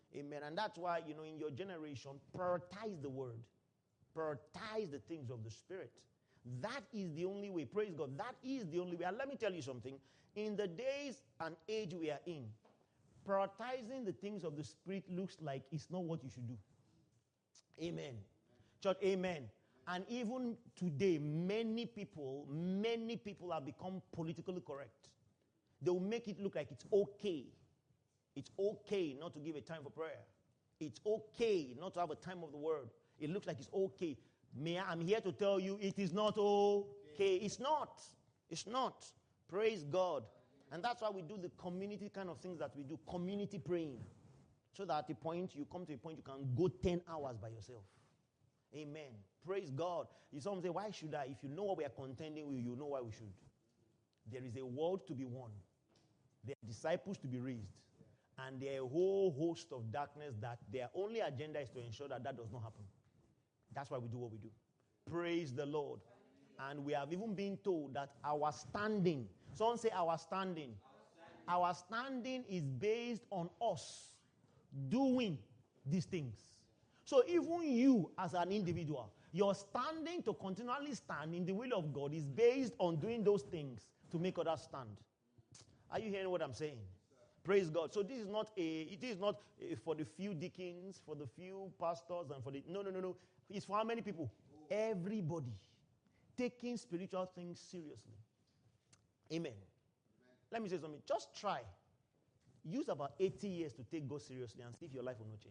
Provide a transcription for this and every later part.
Amen. And that's why, in your generation, prioritize the word. Prioritize the things of the Spirit. That is the only way. Praise God. That is the only way. And let me tell you something. In the days and age we are in, prioritizing the things of the Spirit looks like it's not what you should do. Amen. Church, amen. And even today, many people have become politically correct. They will make it look like it's okay. It's okay not to give a time for prayer. It's okay not to have a time of the word. It looks like it's okay. I'm here to tell you it is not okay. It's not. It's not. Praise God. And that's why we do the community kind of things that we do. Community praying. So that at the point, you come to a point you can go 10 hours by yourself. Amen. Praise God. Some say, why should I? If you know what we are contending with, you know why we should. There is a world to be won. There are disciples to be raised. And there are a whole host of darkness that their only agenda is to ensure that does not happen. That's why we do what we do. Praise the Lord. And we have even been told that our standing, someone say our standing. Our standing is based on us doing these things. So even you as an individual, your standing to continually stand in the will of God is based on doing those things to make others stand. Are you hearing what I'm saying? Praise God. So it is not for the few deacons, for the few pastors, and for the... No. It's for how many people? Everybody. Taking spiritual things seriously. Amen. Let me say something. Just try. Use about 80 years to take God seriously and see if your life will not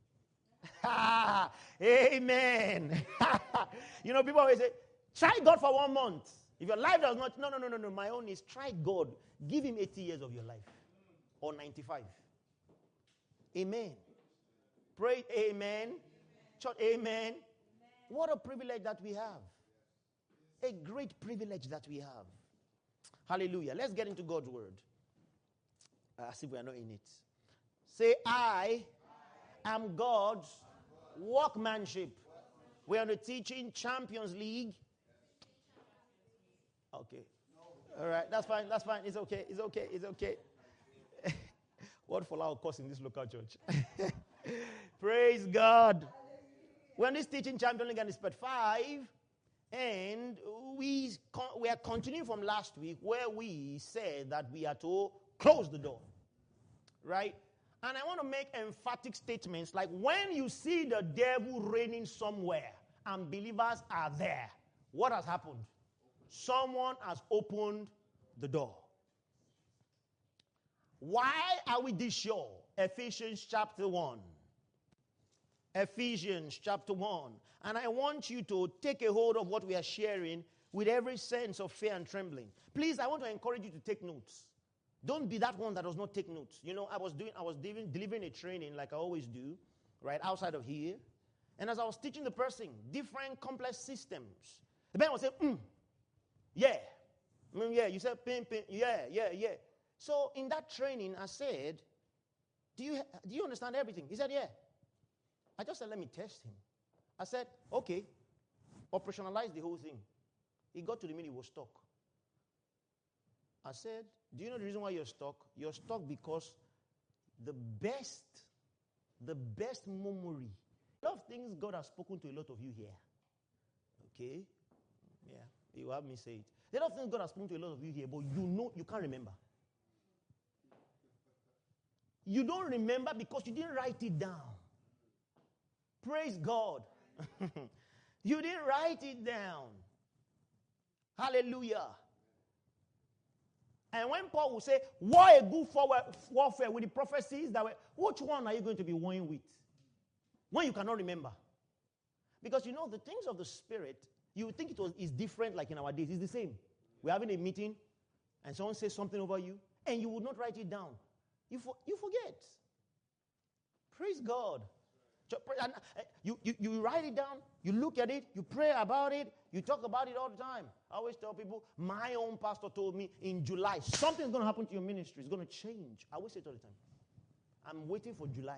change. Amen. People always say, try God for 1 month. If your life does not... No. My own is try God. Give him 80 years of your life. Or 95. Amen. Pray, amen. Church, amen. What a privilege that we have. A great privilege that we have. Hallelujah. Let's get into God's word. As if we are not in it. Say, I am God's workmanship. We are on the Teaching Champions League. Okay. All right. That's fine. It's okay. What for our course in this local church? Praise God. We're on this Teaching Champions League and it's part 5. And we are continuing from last week where we said that we are to close the door. Right? And I want to make emphatic statements like when you see the devil reigning somewhere and believers are there, what has happened? Someone has opened the door. Why are we this sure? Ephesians chapter 1. Ephesians chapter 1. And I want you to take a hold of what we are sharing with every sense of fear and trembling. Please, I want to encourage you to take notes. Don't be that one that does not take notes. I was delivering a training like I always do, right, outside of here. And as I was teaching the person different complex systems, the man would say, yeah. Yeah, you said, pin, yeah. So in that training, I said, do you understand everything? He said, yeah. I just said, let me test him. I said, okay, operationalize the whole thing. He got to the minute he was stuck. I said, do you know the reason why you're stuck? You're stuck because the best memory. A lot of things God has spoken to a lot of you here. Okay? Yeah, you have me say it. A lot of things God has spoken to a lot of you here, but you can't remember. You don't remember because you didn't write it down. Praise God. You didn't write it down. Hallelujah. And when Paul will say, war a good warfare with the prophecies that were, which one are you going to be warring with? When you cannot remember. Because the things of the Spirit, you would think is different like in our days. It's the same. We're having a meeting and someone says something over you and you would not write it down. You forget. Praise God. You write it down, you look at it, you pray about it, you talk about it all the time. I always tell people, my own pastor told me in July, something's going to happen to your ministry. It's going to change. I always say it all the time. I'm waiting for July.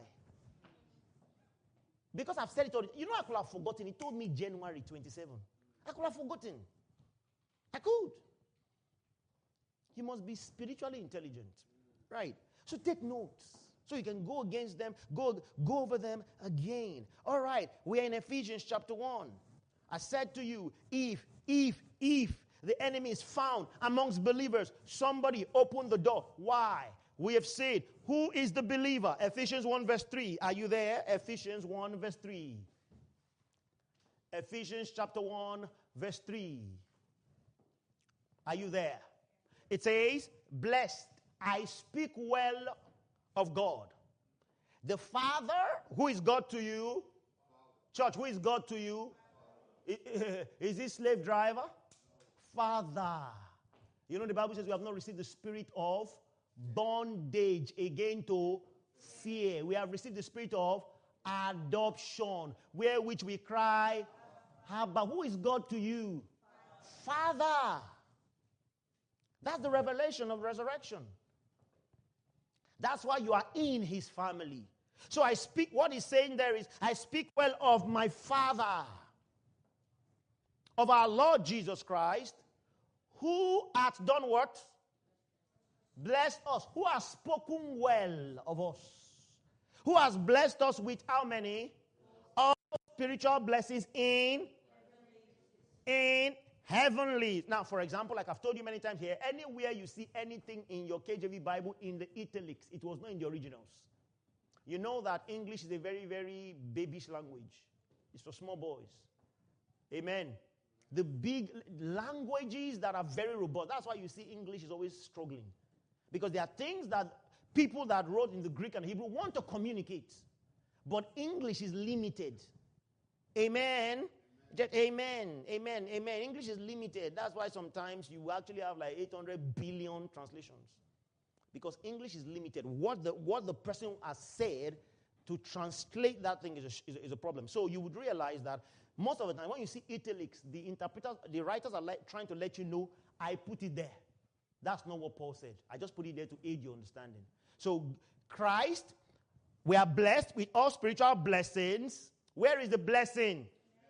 Because I've said it all the time. I could have forgotten. He told me January 27. I could have forgotten. I could. You must be spiritually intelligent. Right. So take notes. So you can go against them, go over them again. All right, we are in Ephesians chapter 1. I said to you, if the enemy is found amongst believers, somebody open the door. Why? We have said, who is the believer? Ephesians 1 verse 3. Are you there? Ephesians 1 verse 3. Ephesians chapter 1 verse 3. Are you there? It says, blessed, I speak well of God. The Father, who is God to you? Church, who is God to you? Is he slave driver? Father. You know the Bible says we have not received the spirit of bondage again to fear. We have received the spirit of adoption, wherewith we cry, Abba. Who is God to you? Father. That's the revelation of resurrection. That's why you are in his family. So I speak, what he's saying there is, I speak well of my Father, of our Lord Jesus Christ, who hath done what? Blessed us. Who has spoken well of us? Who has blessed us with how many? All spiritual blessings in heavenly. Now, for example, like I've told you many times here, anywhere you see anything in your KJV Bible in the italics, it was not in the originals. You know that English is a very, very babyish language. It's for small boys. Amen. The big languages that are very robust. That's why you see English is always struggling. Because there are things that people that wrote in the Greek and Hebrew want to communicate. But English is limited. Amen. Just amen, amen, amen. English is limited. That's why sometimes you actually have like 800 billion translations. Because English is limited. What the person has said, to translate that thing is a problem. So you would realize that most of the time when you see italics, the interpreters, the writers are trying to let you know, I put it there. That's not what Paul said. I just put it there to aid your understanding. So Christ, we are blessed with all spiritual blessings. Where is the blessing?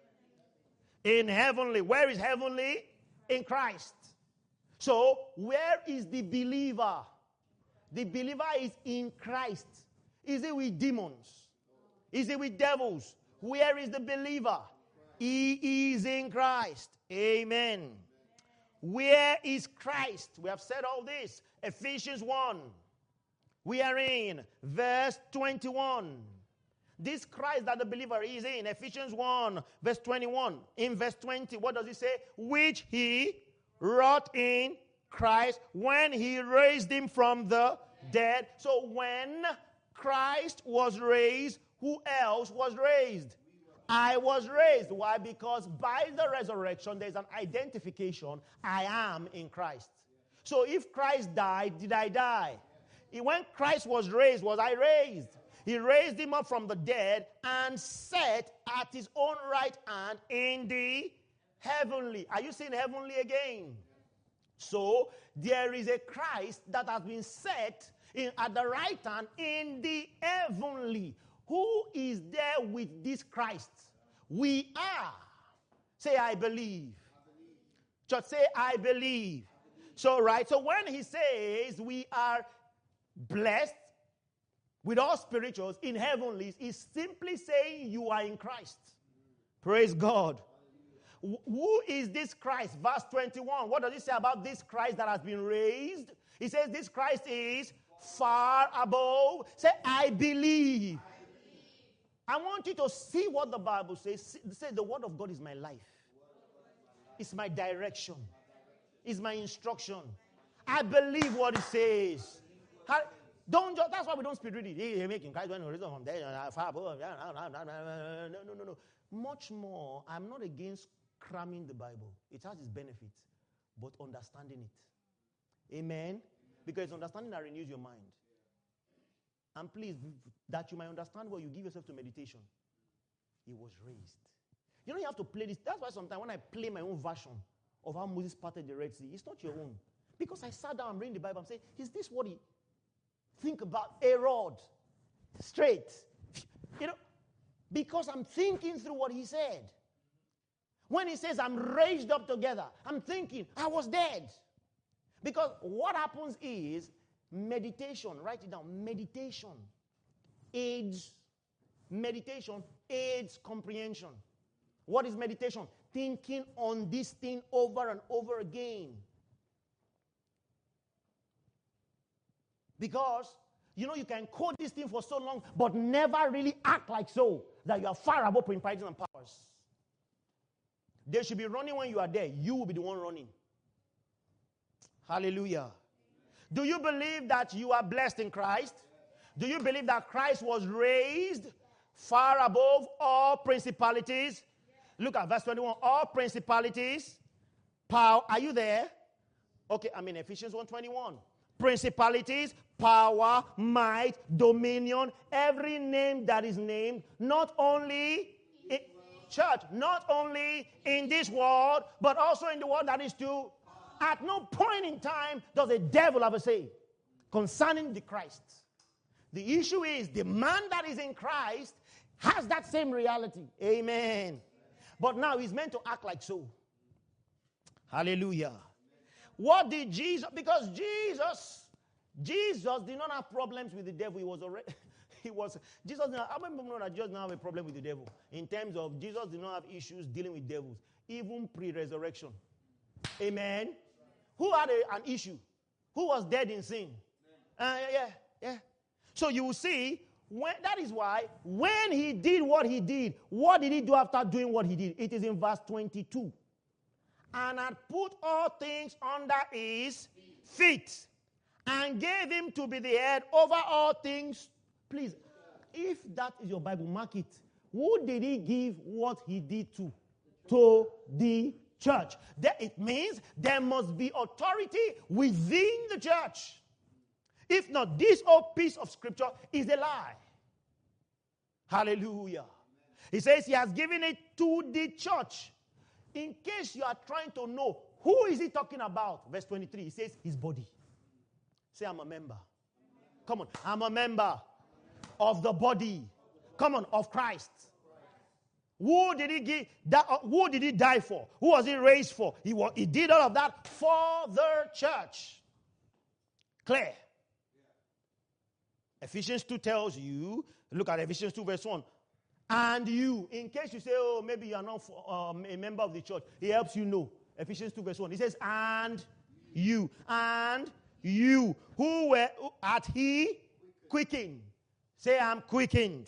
In heavenly. Where is heavenly? In Christ. So, where is the believer? The believer is in Christ. Is it with demons? Is it with devils? Where is the believer? He is in Christ. Amen. Where is Christ? We have said all this. Ephesians 1. We are in verse 21. This Christ that the believer is in, Ephesians 1, verse 21. In verse 20, what does it say? Which he wrought in Christ when he raised him from the dead. So when Christ was raised, who else was raised? I was raised. Why? Because by the resurrection, there's an identification. I am in Christ. So if Christ died, did I die? When Christ was raised, was I raised? He raised him up from the dead and set at his own right hand in the heavenly. Are you seeing heavenly again? So there is a Christ that has been set at the right hand in the heavenly. Who is there with this Christ? We are. Say, I believe. Just say, I believe. So, right. So when he says we are blessed with all spirituals in heavenlies, he's simply saying you are in Christ. Praise God. Who is this Christ? Verse 21. What does it say about this Christ that has been raised? He says this Christ is far above. Say, I believe. I want you to see what the Bible says. Say, the word of God is my life. It's my direction. It's my instruction. I believe what it says. That's why we don't speed read it. He's making Christ when risen from there. No. Much more, I'm not against cramming the Bible. It has its benefits, but understanding it. Amen? Because understanding that renews your mind. And please, that you might understand what you give yourself to meditation. He was raised. You know, you have to play this. That's why sometimes when I play my own version of how Moses parted the Red Sea, it's not your own. Because I sat down and read the Bible and say, is this what he think about? A rod. Straight. You know, because I'm thinking through what he said. When he says, I'm raised up together, I'm thinking, I was dead. Because what happens is, meditation, write it down, meditation aids meditation, aids comprehension. What is meditation? Thinking on this thing over and over again. Because, you can quote this thing for so long, but never really act like so, that you are far above principalities and powers. They should be running when you are there. You will be the one running. Hallelujah. Do you believe that you are blessed in Christ? Do you believe that Christ was raised far above all principalities? Look at verse 21. All principalities, power. Are you there? Okay, I'm in Ephesians 1:21. Principalities, power, might, dominion, every name that is named, not only in church, not only in this world, but also in the world that is to. At no point in time does the devil have a say concerning the Christ. The issue is the man that is in Christ has that same reality. Amen. But now he's meant to act like so. Hallelujah. What did Jesus, because Jesus did not have problems with the devil. Jesus did not, how many people know that Jesus did not have a problem with the devil? In terms of Jesus did not have issues dealing with devils, even pre-resurrection. Amen. Who had an issue? Who was dead in sin? Yeah. So you will see, that is why when he did, what did he do after doing what he did? It is in verse 22. And had put all things under his feet, and gave him to be the head over all things. Please, if that is your Bible, mark it. Who did he give what he did to? To the church. It means there must be authority within the church. If not, this whole piece of scripture is a lie. Hallelujah. He says he has given it to the church. In case you are trying to know, who is he talking about? Verse 23, he says his body. Say, I'm a member. Come on, I'm a member of the body. Come on, of Christ. Who did he give that? Who did he die for? Who was he raised for? He did all of that for the church. Clear. Ephesians 2 tells you, look at Ephesians 2 verse 1. And you, in case you say, oh, maybe you are not a member of the church, he helps you know. Ephesians 2 verse 1. He says, and you, who were at he quickened. Say, I'm quickened.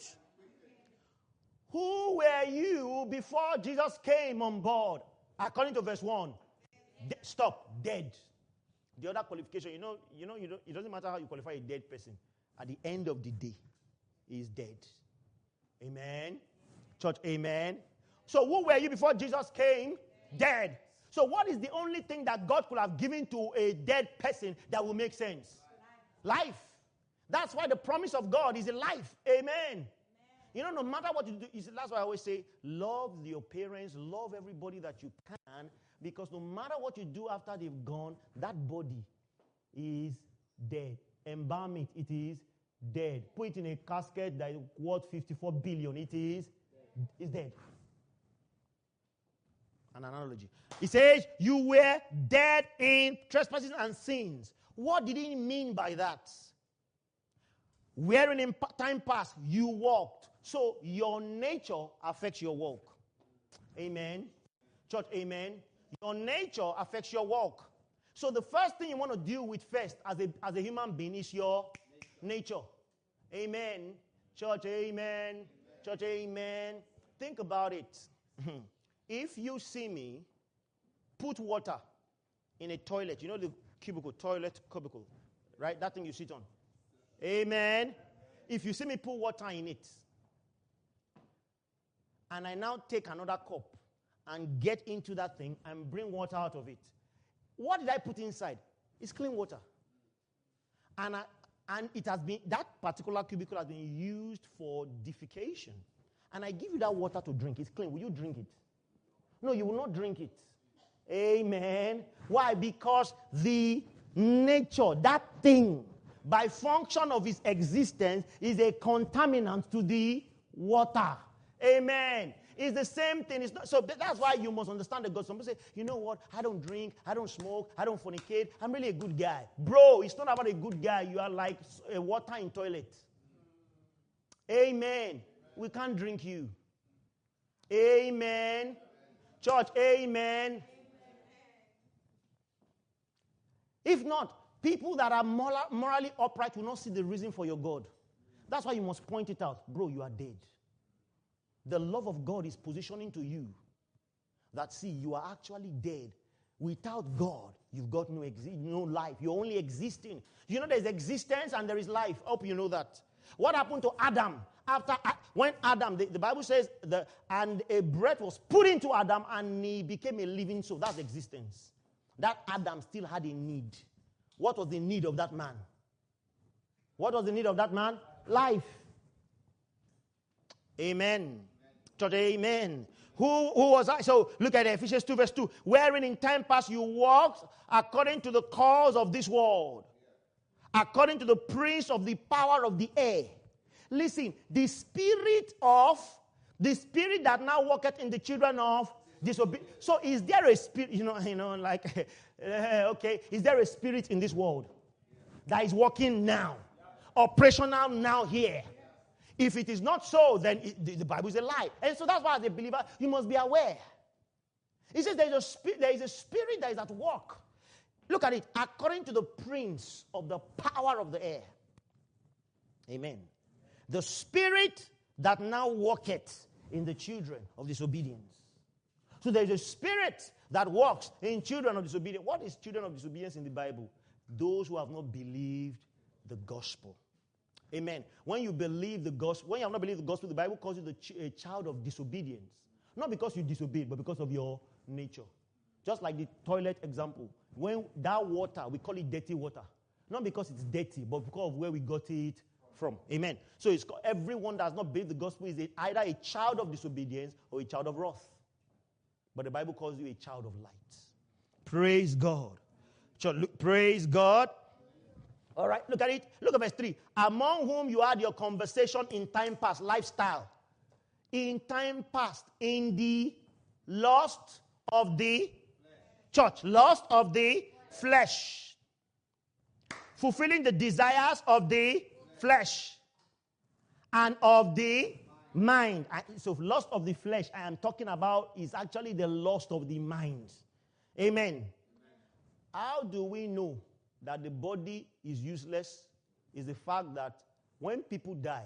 Who were you before Jesus came on board? According to verse 1. Dead. The other qualification, it doesn't matter how you qualify a dead person. At the end of the day, he is dead. Amen. Church, amen. So who were you before Jesus came? Dead. So what is the only thing that God could have given to a dead person that will make sense? Life. That's why the promise of God is a life. Amen. No matter what you do, that's why I always say, love your parents, love everybody that you can, because no matter what you do after they've gone, that body is dead. Embalm it, it is dead. Put it in a casket that is worth 54 billion, it is dead. An analogy. He says, you were dead in trespasses and sins. What did he mean by that? Wherein in time past you walked. So your nature affects your walk. Amen. Church, amen. Your nature affects your walk. So the first thing you want to deal with first as a human being is your nature. Amen. Church, amen. Church, amen. Think about it. If you see me put water in a toilet, the toilet cubicle, right? That thing you sit on. Amen. If you see me put water in it, and I now take another cup and get into that thing and bring water out of it, what did I put inside? It's clean water. And it has been, that particular cubicle has been used for defecation. And I give you that water to drink. It's clean. Will you drink it? No, you will not drink it. Amen. Why? Because the nature, that thing, by function of its existence, is a contaminant to the water. Amen. It's the same thing. It's not, so that's why you must understand the God. Some people say, you know what? I don't drink. I don't smoke. I don't fornicate. I'm really a good guy. Bro, it's not about a good guy. You are like water in toilet. Amen. We can't drink you. Amen. Church, amen. If not, people that are morally upright will not see the reason for your God. That's why you must point it out. Bro, you are dead. The love of God is positioning to you that, see, you are actually dead. Without God, you've got no life. You're only existing. You know there's existence and there is life. Hope you know that. What happened to Adam? When Adam, the Bible says, and a breath was put into Adam and he became a living soul. That's existence. That Adam still had a need. What was the need of that man? What was the need of that man? Life. Amen. Church, amen. Who was I? So look at Ephesians 2 verse 2. Wherein in time past you walked according to the cause of this world, according to the prince of the power of the air. Listen, the spirit that now worketh in the children of disobedience. So is there a spirit, okay, is there a spirit in this world that is working now, operational now here? If it is not so, then the Bible is a lie. And so that's why as a believer, you must be aware. It says there is a spirit that is at work. Look at it. According to the prince of the power of the air. Amen. The spirit that now worketh in the children of disobedience. So there is a spirit that works in children of disobedience. What is children of disobedience in the Bible? Those who have not believed the gospel. Amen. When you believe the gospel, when you have not believed the gospel, the Bible calls you a child of disobedience. Not because you disobeyed, but because of your nature. Just like the toilet example. When that water, we call it dirty water. Not because it's dirty, but because of where we got it from. Amen. So it's everyone that has not believed the gospel is either a child of disobedience or a child of wrath. But the Bible calls you a child of light. Praise God. So, praise God. All right, look at it. Look at verse 3. Among whom you had your conversation in time past, lifestyle. In time past, in the lust of the church, lust of the flesh. Fulfilling the desires of the flesh and of the mind. So lust of the flesh I am talking about is actually the lust of the mind. Amen. How do we know that the body is useless? Is the fact that when people die,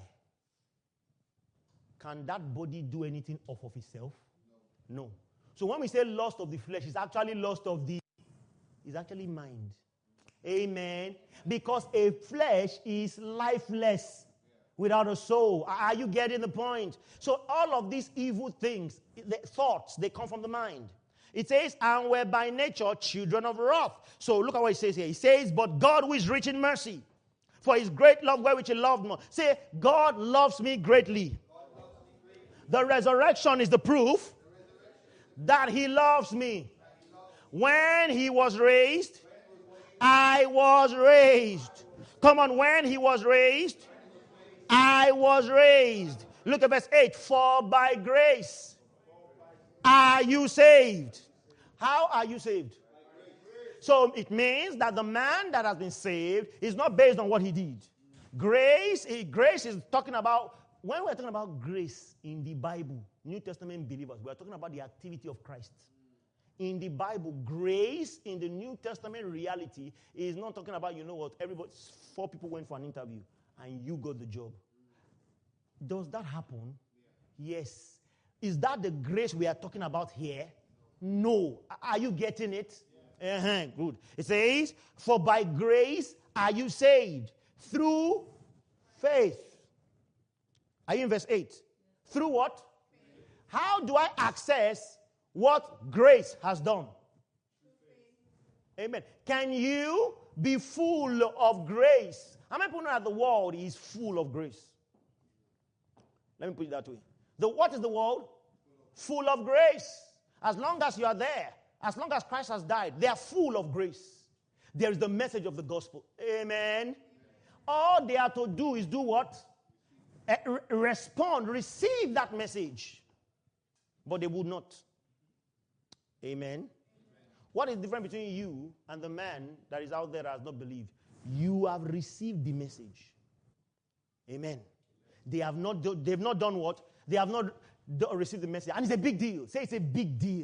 can that body do anything off of itself? No. So when we say lust of the flesh, it's actually lust of the, it's actually mind. Amen. Because a flesh is lifeless without a soul. Are you getting the point? So all of these evil things, the thoughts, they come from the mind. It says, and we're by nature children of wrath. So look at what it says here. It says, but God who is rich in mercy, for his great love wherewith he loved me. Say, God loves me greatly. The resurrection is the proof that he loves me. When he was raised, I was raised. Come on, when he was raised, I was raised. Look at verse 8. For by grace are you saved. How are you saved? So it means that the man that has been saved is not based on what he did. Grace is talking about, when we're talking about grace in the Bible, New Testament believers, we're talking about the activity of Christ. In the Bible, grace in the New Testament reality is not talking about, 4 people went for an interview and you got the job. Does that happen? Yes. Is that the grace we are talking about here? No. Are you getting it? Good. It says, for by grace are you saved through faith. Are you in verse 8? Through what? Faith. How do I access what grace has done? Amen. Can you be full of grace? How many people know that the world is full of grace? Let me put it that way. What is the world? Full of grace. As long as you are there, as long as Christ has died, they are full of grace. There is the message of the gospel. Amen. All they are to do is do what? Respond, receive that message. But they would not. Amen. What is the difference between you and the man that is out there that has not believed? You have received the message. Amen. they've not done what? They have not received the message. And it's a big deal. Say it's a big deal.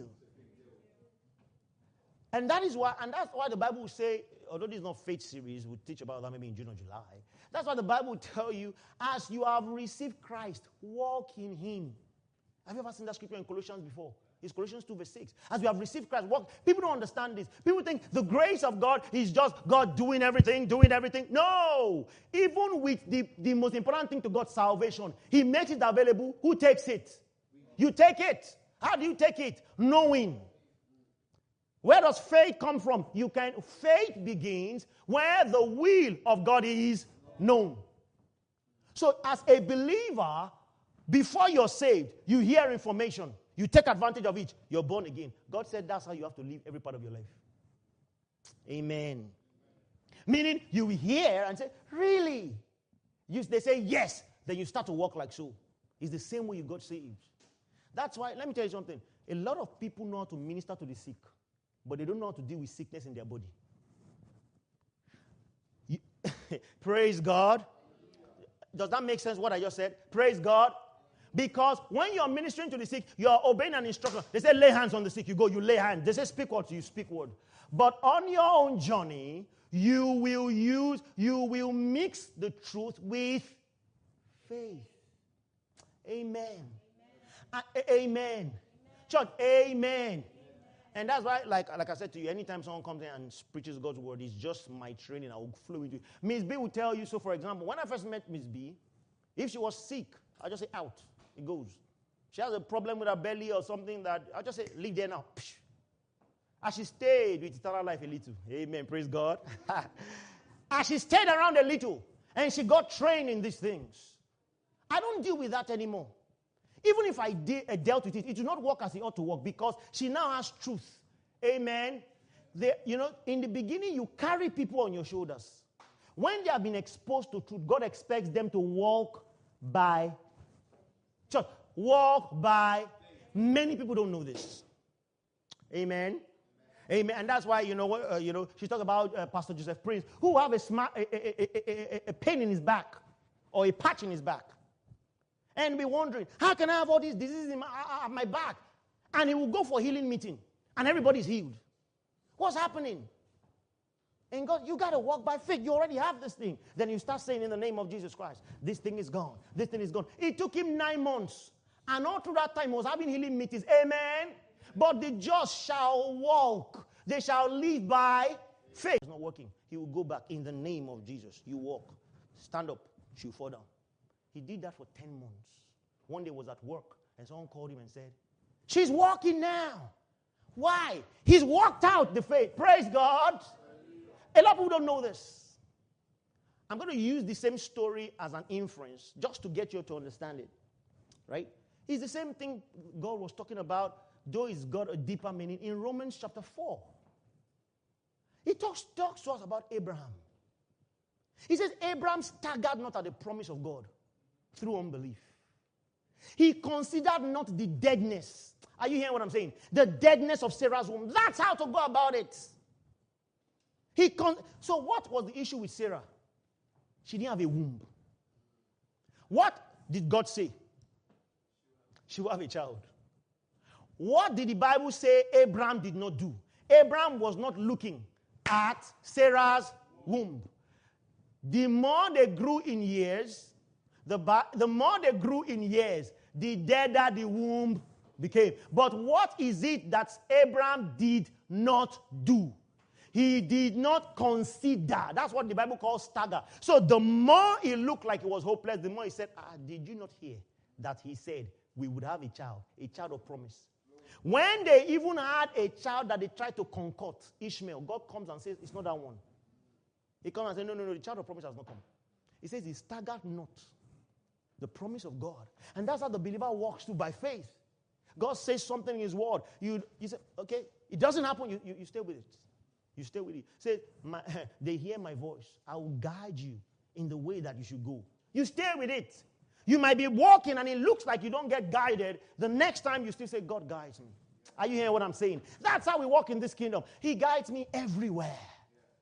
And that's why the Bible will say, although this is not faith series, we'll teach about that maybe in June or July. That's why the Bible will tell you, as you have received Christ, walk in him. Have you ever seen that scripture in Colossians before? It's Colossians 2 verse 6. As you have received Christ, walk. People don't understand this. People think the grace of God is just God doing everything. No! Even with the most important thing to God, salvation, he makes it available. Who takes it? You take it. How do you take it? Knowing. Where does faith come from? Faith begins where the will of God is known. So as a believer, before you're saved, you hear information. You take advantage of it. You're born again. God said that's how you have to live every part of your life. Amen. Meaning you hear and say, really? They say yes. Then you start to walk like so. It's the same way you got saved. That's why, let me tell you something. A lot of people know how to minister to the sick, but they don't know how to deal with sickness in their body. Praise God. Does that make sense what I just said? Praise God. Because when you're ministering to the sick, you're obeying an instruction. They say lay hands on the sick. You go, you lay hands. They say speak word, you speak word. But on your own journey, you will mix the truth with faith. Amen. Amen. Church, amen. And that's why, like I said to you, anytime someone comes in and preaches God's word, it's just my training. I will flow into it. Miss B will tell you, so for example, when I first met Miss B, if she was sick, I'll just say out. It goes. She has a problem with her belly or something that I'll just say, leave there now. As she stayed with eternal life a little. Amen. Praise God. As she stayed around a little and she got trained in these things. I don't deal with that anymore. Even if I dealt with it, it will not work as it ought to work because she now has truth. Amen. In the beginning, you carry people on your shoulders. When they have been exposed to truth, God expects them to walk by. Church, walk by. Many people don't know this. Amen. Amen. And that's why, she talked about Pastor Joseph Prince, who have a pain in his back or a patch in his back. And be wondering, how can I have all these diseases in my back? And he will go for a healing meeting. And everybody's healed. What's happening? And God, you got to walk by faith. You already have this thing. Then you start saying in the name of Jesus Christ, this thing is gone. This thing is gone. It took him 9 months. And all through that time, he was having healing meetings. Amen. But the just shall walk. They shall live by faith. It's not working. He will go back in the name of Jesus. You walk. Stand up. She'll fall down. He did that for 10 months. One day was at work, and someone called him and said, she's walking now. Why? He's walked out the faith. Praise God. A lot of people don't know this. I'm going to use the same story as an inference just to get you to understand it. Right? It's the same thing God was talking about, though it's got a deeper meaning in Romans chapter 4. He talks to us about Abraham. He says, Abraham staggered not at the promise of God through unbelief. He considered not the deadness. Are you hearing what I'm saying? The deadness of Sarah's womb. That's how to go about it. So what was the issue with Sarah? She didn't have a womb. What did God say? She will have a child. What did the Bible say Abraham did not do? Abraham was not looking at Sarah's womb. The more they grew in years, the deader the womb became. But what is it that Abraham did not do? He did not consider. That's what the Bible calls stagger. So the more it looked like it was hopeless, the more he said, did you not hear that he said we would have a child of promise? When they even had a child that they tried to concoct, Ishmael, God comes and says, it's not that one. He comes and says, no, the child of promise has not come. He says he staggered not the promise of God. And that's how the believer walks through by faith. God says something in his word. You say, okay, it doesn't happen, you stay with it. You stay with it. Say, they hear my voice. I will guide you in the way that you should go. You stay with it. You might be walking and it looks like you don't get guided. The next time you still say, God guides me. Are you hearing what I'm saying? That's how we walk in this kingdom. He guides me everywhere.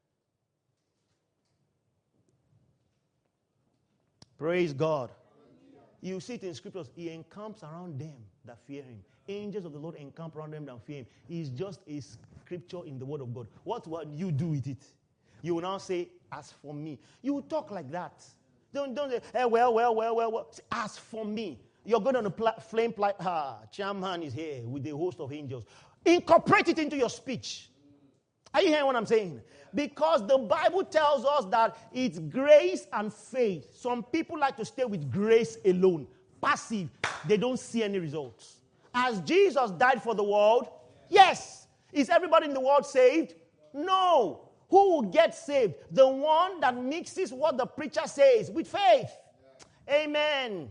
Praise God. You see it in scriptures. He encamps around them that fear him. Angels of the Lord encamp around them that fear him. It's just a scripture in the word of God. What will you do with it? You will now say, as for me. You will talk like that. Don't say, hey, well. Say, as for me. You're going on a flame chairman is here with a host of angels. Incorporate it into your speech. Are you hearing what I'm saying? Because the Bible tells us that it's grace and faith. Some people like to stay with grace alone. Passive. They don't see any results. As Jesus died for the world, yes. Is everybody in the world saved? No. Who will get saved? The one that mixes what the preacher says with faith. Amen.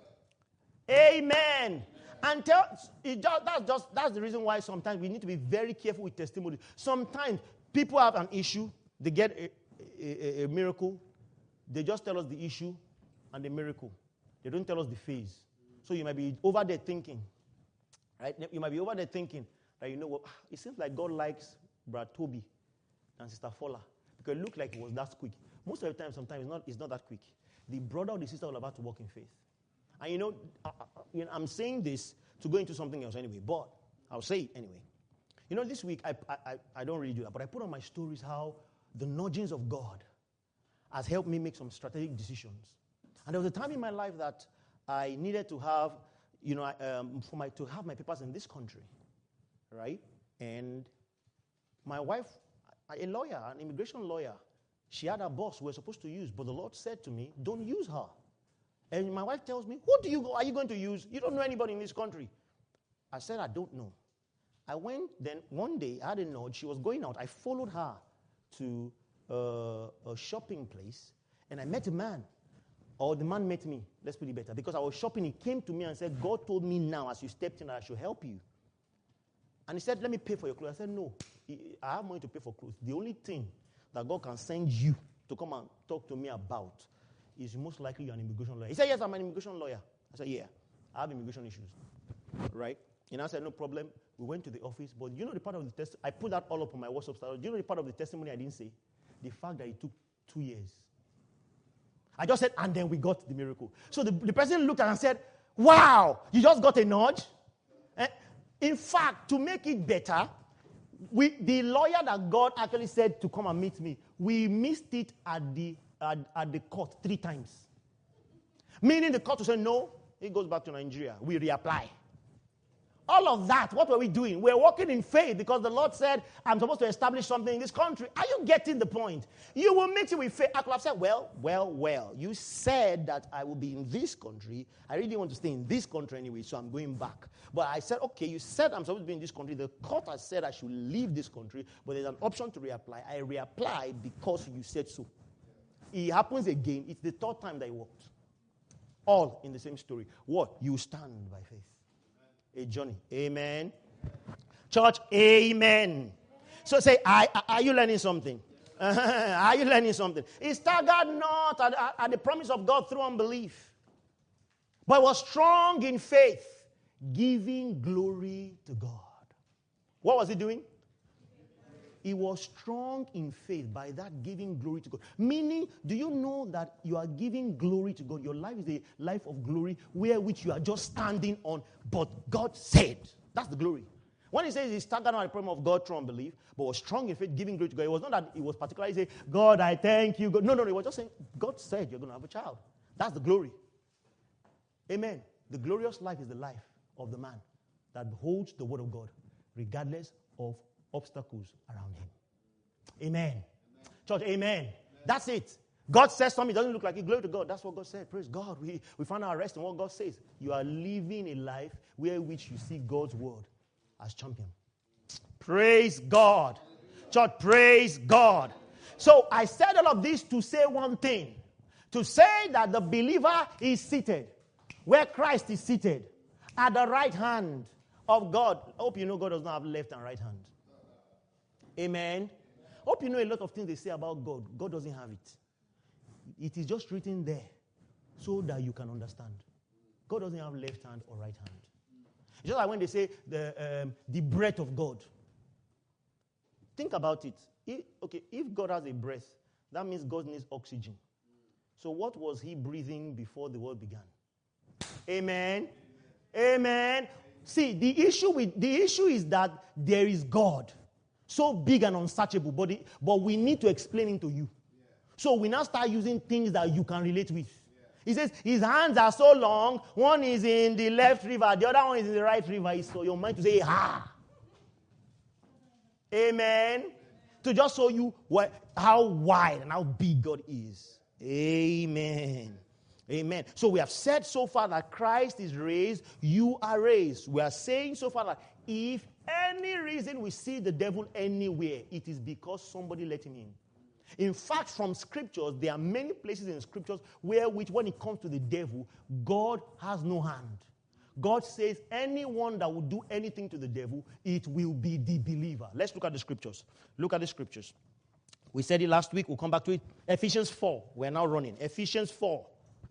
Amen. And that's the reason why sometimes we need to be very careful with testimony. Sometimes people have an issue, they get a miracle, they just tell us the issue and the miracle. They don't tell us the phase. So you might be over there thinking, right? You might be over there thinking that, you know what, it seems like God likes Brad Toby and Sister Fola because it looked like it was that quick. Most of the time, sometimes it's not that quick. The brother or the sister are about to walk in faith. And you know, I'm saying this to go into something else anyway, but I'll say it anyway. You know, this week, I don't really do that, but I put on my stories how the nudgings of God has helped me make some strategic decisions. And there was a time in my life that I needed to have, to have my papers in this country, right? And my wife, a lawyer, an immigration lawyer, she had a boss we were supposed to use, but the Lord said to me, don't use her. And my wife tells me, are you going to use? You don't know anybody in this country. I said, I don't know. I went, then one day, I had a nudge. She was going out. I followed her to a shopping place, and I met a man. Or the man met me. Let's put it better. Because I was shopping, he came to me and said, God told me now, as you stepped in, that I should help you. And he said, let me pay for your clothes. I said, no, I have money to pay for clothes. The only thing that God can send you to come and talk to me about is most likely you're an immigration lawyer. He said, yes, I'm an immigration lawyer. I said, yeah, I have immigration issues. Right? And I said, no problem. We went to the office. But you know the part of the testimony, I put that all up on my WhatsApp status. Do you know the part of the testimony I didn't say? The fact that it took 2 years. I just said, and then we got the miracle. So the person looked at and said, wow, you just got a nudge? In fact, to make it better, the lawyer that God actually said to come and meet me, we missed it at the court 3 times. Meaning the court will say, no, it goes back to Nigeria. We reapply. All of that, what were we doing? We're walking in faith because the Lord said, I'm supposed to establish something in this country. Are you getting the point? You will mix it with faith. I could have said, well. You said that I will be in this country. I really want to stay in this country anyway, so I'm going back. But I said, okay, you said I'm supposed to be in this country. The court has said I should leave this country, but there's an option to reapply. I reapply because you said so. It happens again. It's the 3rd time that it worked. All in the same story. What? You stand by faith. A journey. Amen. Church, amen. So say, are you learning something? Are you learning something? He staggered not at the promise of God through unbelief, but was strong in faith, giving glory to God. What was he doing? He was strong in faith by that giving glory to God. Meaning, do you know that you are giving glory to God? Your life is a life of glory where which you are just standing on, but God said. That's the glory. When he says he staggered on the promise of God through unbelief, but was strong in faith, giving glory to God, it was not that he was particularly saying, God, I thank you. God. No, he was just saying, God said you're going to have a child. That's the glory. Amen. The glorious life is the life of the man that holds the word of God, regardless of obstacles around him. Amen. Church, amen. That's it. God says something, it doesn't look like it. Glory to God. That's what God said. Praise God. We find our rest in what God says. You are living a life where which you see God's word as champion. Praise God. Church, praise God. So I said all of this to say one thing. To say that the believer is seated where Christ is seated at the right hand of God. I hope you know God does not have left and right hand. Amen. Hope you know a lot of things they say about God. God doesn't have it. It is just written there so that you can understand. God doesn't have left hand or right hand. It's just like when they say the breath of God. Think about it. If God has a breath, that means God needs oxygen. So what was he breathing before the world began? Amen. Amen. See, the issue is that there is God, so big and unsearchable, but we need to explain him to you. So we now start using things that you can relate with. He says his hands are so long, one is in the left river, the other one is in the right river. So your mind to say, ha. Amen. To just show you how wide and how big God is. Amen. Amen. So we have said so far that Christ is raised, you are raised. We are saying so far that if any reason we see the devil anywhere, it is because somebody let him in. In fact, from scriptures, there are many places in scriptures when it comes to the devil, God has no hand. God says anyone that will do anything to the devil, it will be the believer. Let's look at the scriptures. Look at the scriptures. We said it last week. We'll come back to it. Ephesians 4. We're now running. Ephesians 4.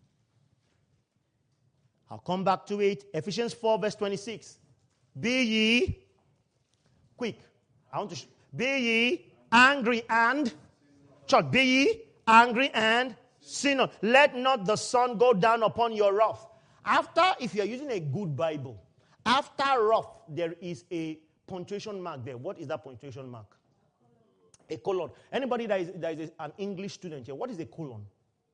I'll come back to it. Ephesians 4 verse 26. Be ye, quick. Be ye angry and, church, be ye angry and sin not. Let not the sun go down upon your wrath. If you're using a good Bible, after wrath, there is a punctuation mark there. What is that punctuation mark? A colon. Anybody that is an English student here, what is a colon?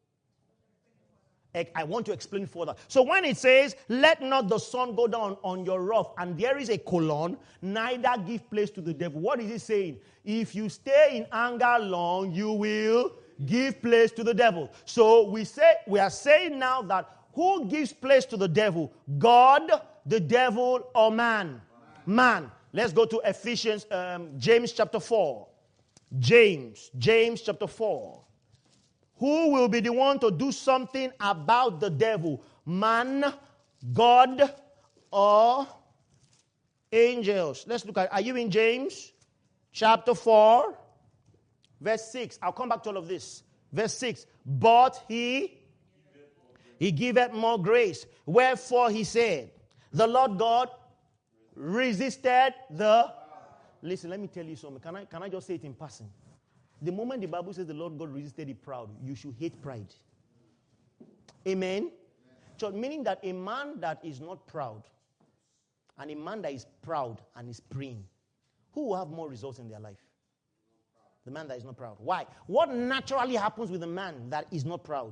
I want to explain further. So when it says, let not the sun go down on your wrath, and there is a colon, neither give place to the devil. What is it saying? If you stay in anger long, you will give place to the devil. So we are saying now that who gives place to the devil? God, the devil, or man? Man. Let's go to Ephesians, James chapter 4. James chapter 4. Who will be the one to do something about the devil? Man, God, or angels? Let's look at, are you in James chapter 4, verse 6? I'll come back to all of this. Verse 6. But he giveth more grace. Wherefore he said, the Lord God resisted the... Listen, let me tell you something. Can I just say it in passing? The moment the Bible says the Lord God resisted the proud, you should hate pride. Amen? So meaning that a man that is not proud and a man that is proud and is praying, who will have more results in their life? The man that is not proud. Why? What naturally happens with a man that is not proud?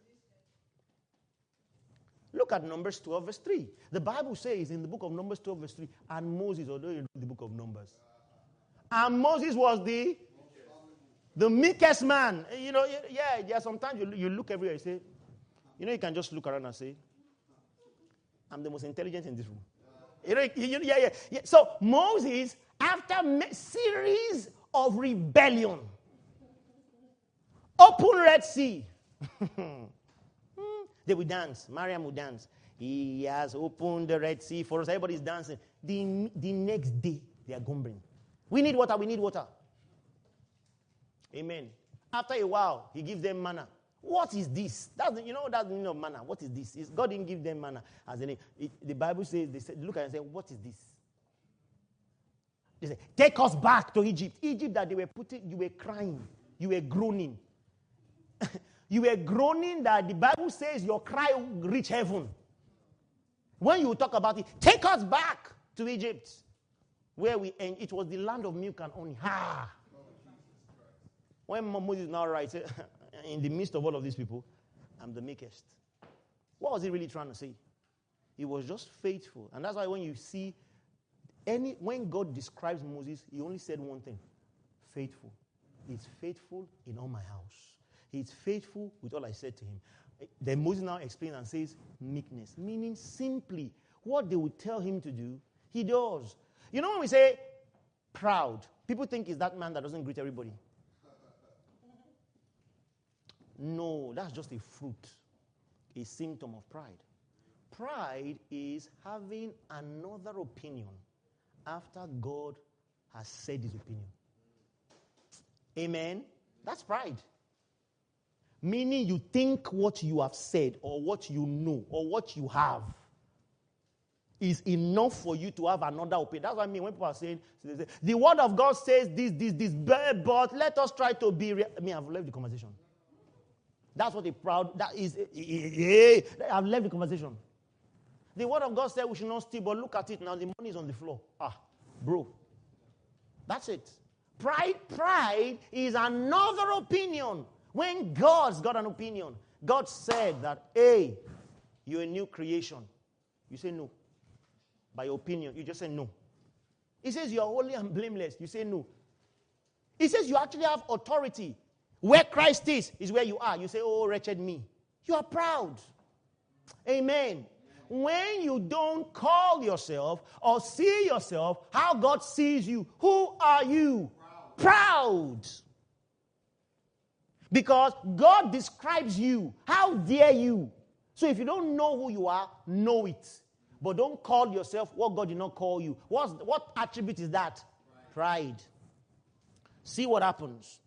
Look at Numbers 12 verse 3. The Bible says in the book of Numbers 12 verse 3, and Moses, although you know the book of Numbers, and Moses was the meekest man. You know, yeah, sometimes you look everywhere and say, you can just look around and say, I'm the most intelligent in this room. Yeah. So Moses, after a series of rebellion, open Red Sea, they will dance. Mariam will dance. He has opened the Red Sea for us. Everybody's dancing. The next day, they are grumbling. We need water. Amen. After a while, he gives them manna. What is this? That's the meaning of manna. What is this? God didn't give them manna as a name. The Bible says, they said, look at it and say, what is this? They say, take us back to Egypt. Egypt that they were you were crying. You were groaning. You were groaning that the Bible says your cry will reach heaven. When you talk about it, take us back to Egypt. And it was the land of milk and honey. Ha! When Moses now writes, in the midst of all of these people, I'm the meekest. What was he really trying to say? He was just faithful. And that's why when you see, when God describes Moses, he only said one thing. Faithful. He's faithful in all my house. He's faithful with all I said to him. Then Moses now explains and says meekness, meaning simply what they would tell him to do, he does. You know when we say proud, people think it's that man that doesn't greet everybody. No, that's just a fruit, a symptom of pride. Pride is having another opinion after God has said his opinion. Amen? That's pride. Meaning you think what you have said or what you know or what you have is enough for you to have another opinion. That's what I mean when people are saying, the word of God says this, but let us try to be real. I've left the conversation. That's what I've left the conversation. The word of God said we should not steal, but look at it now. The money is on the floor. Bro. That's it. Pride is another opinion. When God's got an opinion, God said that, hey, you're a new creation. You say no. By your opinion, you just say no. He says you are holy and blameless. You say no. He says you actually have authority. Where Christ is where you are. You say, oh, wretched me. You are proud. Amen. When you don't call yourself or see yourself how God sees you, who are you? Proud. Because God describes you. How dare you? So if you don't know who you are, know it. But don't call yourself what God did not call you. What attribute is that? Pride. See what happens.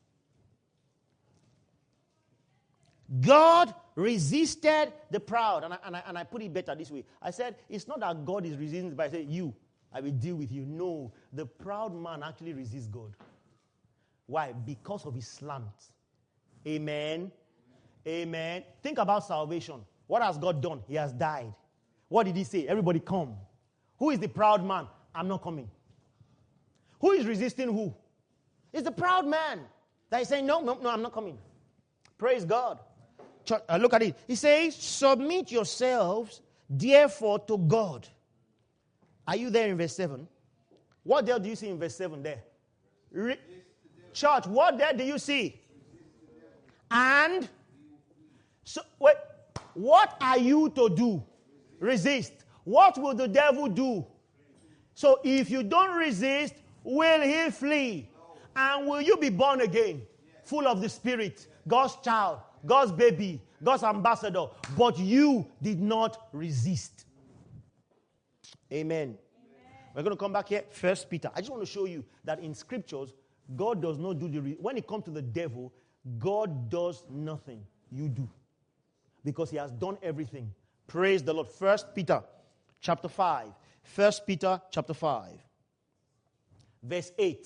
God resisted the proud. And I put it better this way. I said, it's not that God is resisting, but I said, I will deal with you. No, the proud man actually resists God. Why? Because of his slant. Amen. Amen. Think about salvation. What has God done? He has died. What did he say? Everybody come. Who is the proud man? I'm not coming. Who is resisting who? It's the proud man that is saying, no, I'm not coming. Praise God. Look at it. He says, submit yourselves, therefore, to God. Are you there in verse 7? What there do you see in verse 7 there? Church, what there do you see? And, so, wait, what are you to do? Resist. What will the devil do? So if you don't resist, will he flee? And will you be born again? Full of the Spirit, God's child, God's baby, God's ambassador. But you did not resist. Amen. We're going to come back here. 1 Peter. I just want to show you that in scriptures, God does not do when it comes to the devil, God does nothing. You do. Because he has done everything. Praise the Lord. 1 Peter chapter 5. 1 Peter chapter 5. Verse 8.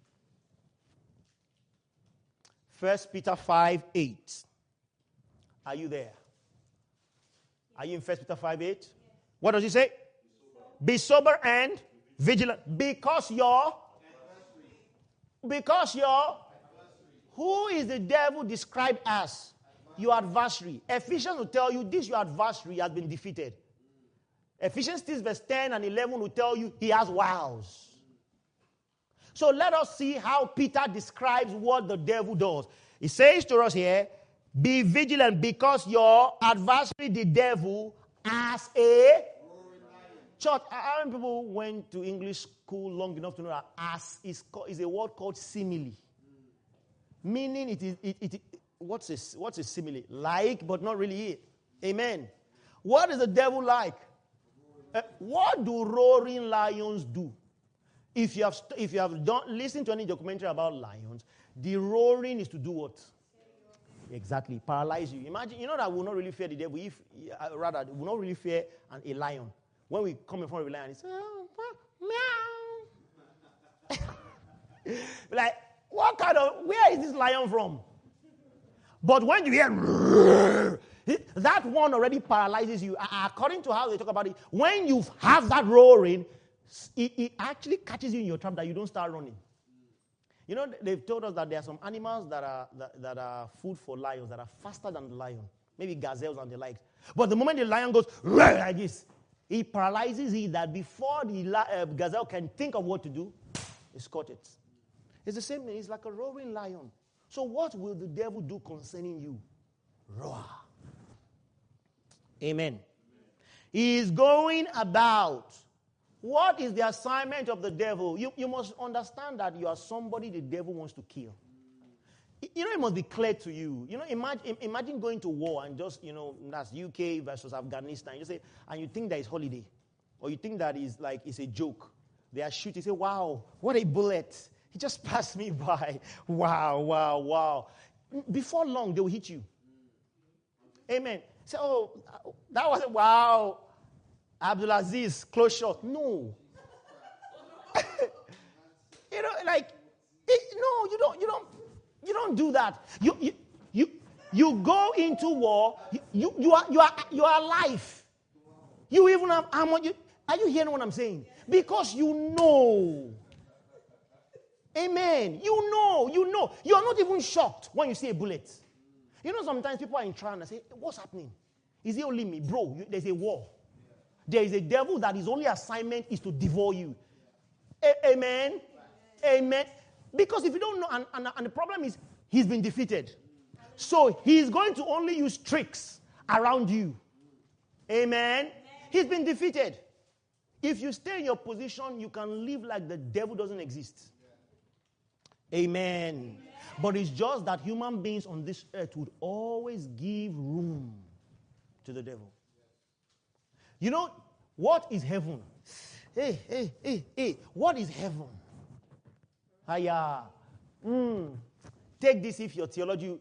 1 Peter 5, 8. Are you there? Are you in 1 Peter 5, 8? What does he say? Be sober and vigilant. Because you're who is the devil described as? Your adversary. Ephesians will tell you this your adversary has been defeated. Ephesians 6 verse 10 and 11 will tell you he has wiles. So let us see how Peter describes what the devil does. He says to us here, be vigilant because your adversary, the devil, as a church. How many people went to English school long enough to know that as is a word called simile? Meaning it what's a simile? Like, but not really it. Amen. What is the devil like? What do roaring lions do? If you have listened to any documentary about lions, the roaring is to do what? Exactly, paralyze you. Imagine, you know that we will not really fear the devil. Rather, we will not really fear a lion. When we come in front of a lion, it's meow. Like, what kind of? Where is this lion from? But when you hear that one already paralyzes you. According to how they talk about it, when you have that roaring, it actually catches you in your trap that you don't start running. You know, they've told us that there are some animals that are food for lions that are faster than the lion. Maybe gazelles and the likes. But the moment the lion goes like this, it paralyzes it that before the gazelle can think of what to do, it's caught it. It's the same thing. It's like a roaring lion. So what will the devil do concerning you? Roar. Amen. He is going about. What is the assignment of the devil? You must understand that you are somebody the devil wants to kill. You know, it must be clear to you. You know, imagine going to war and just, that's UK versus Afghanistan. You say, and you think that is holiday. Or you think that is like, it's a joke. They are shooting. You say, wow, what a bullet. He just passed me by. Wow. Before long, they will hit you. Amen. Say, oh, that wasn't wow. Abdulaziz, close shot. No. You don't do that. You go into war. You are alive. You even have armor. Are you hearing what I'm saying? Because you know. Amen. You know. You are not even shocked when you see a bullet. You know, sometimes people are in trial and say, what's happening? Is it only me? Bro, there's a war. There is a devil that his only assignment is to devour you. Amen. Amen. Because if you don't know, and the problem is, he's been defeated. So he's going to only use tricks around you. Amen. He's been defeated. If you stay in your position, you can live like the devil doesn't exist. Amen. But it's just that human beings on this earth would always give room to the devil. You know, what is heaven? Hey. What is heaven? Hiya. Take this if your theology,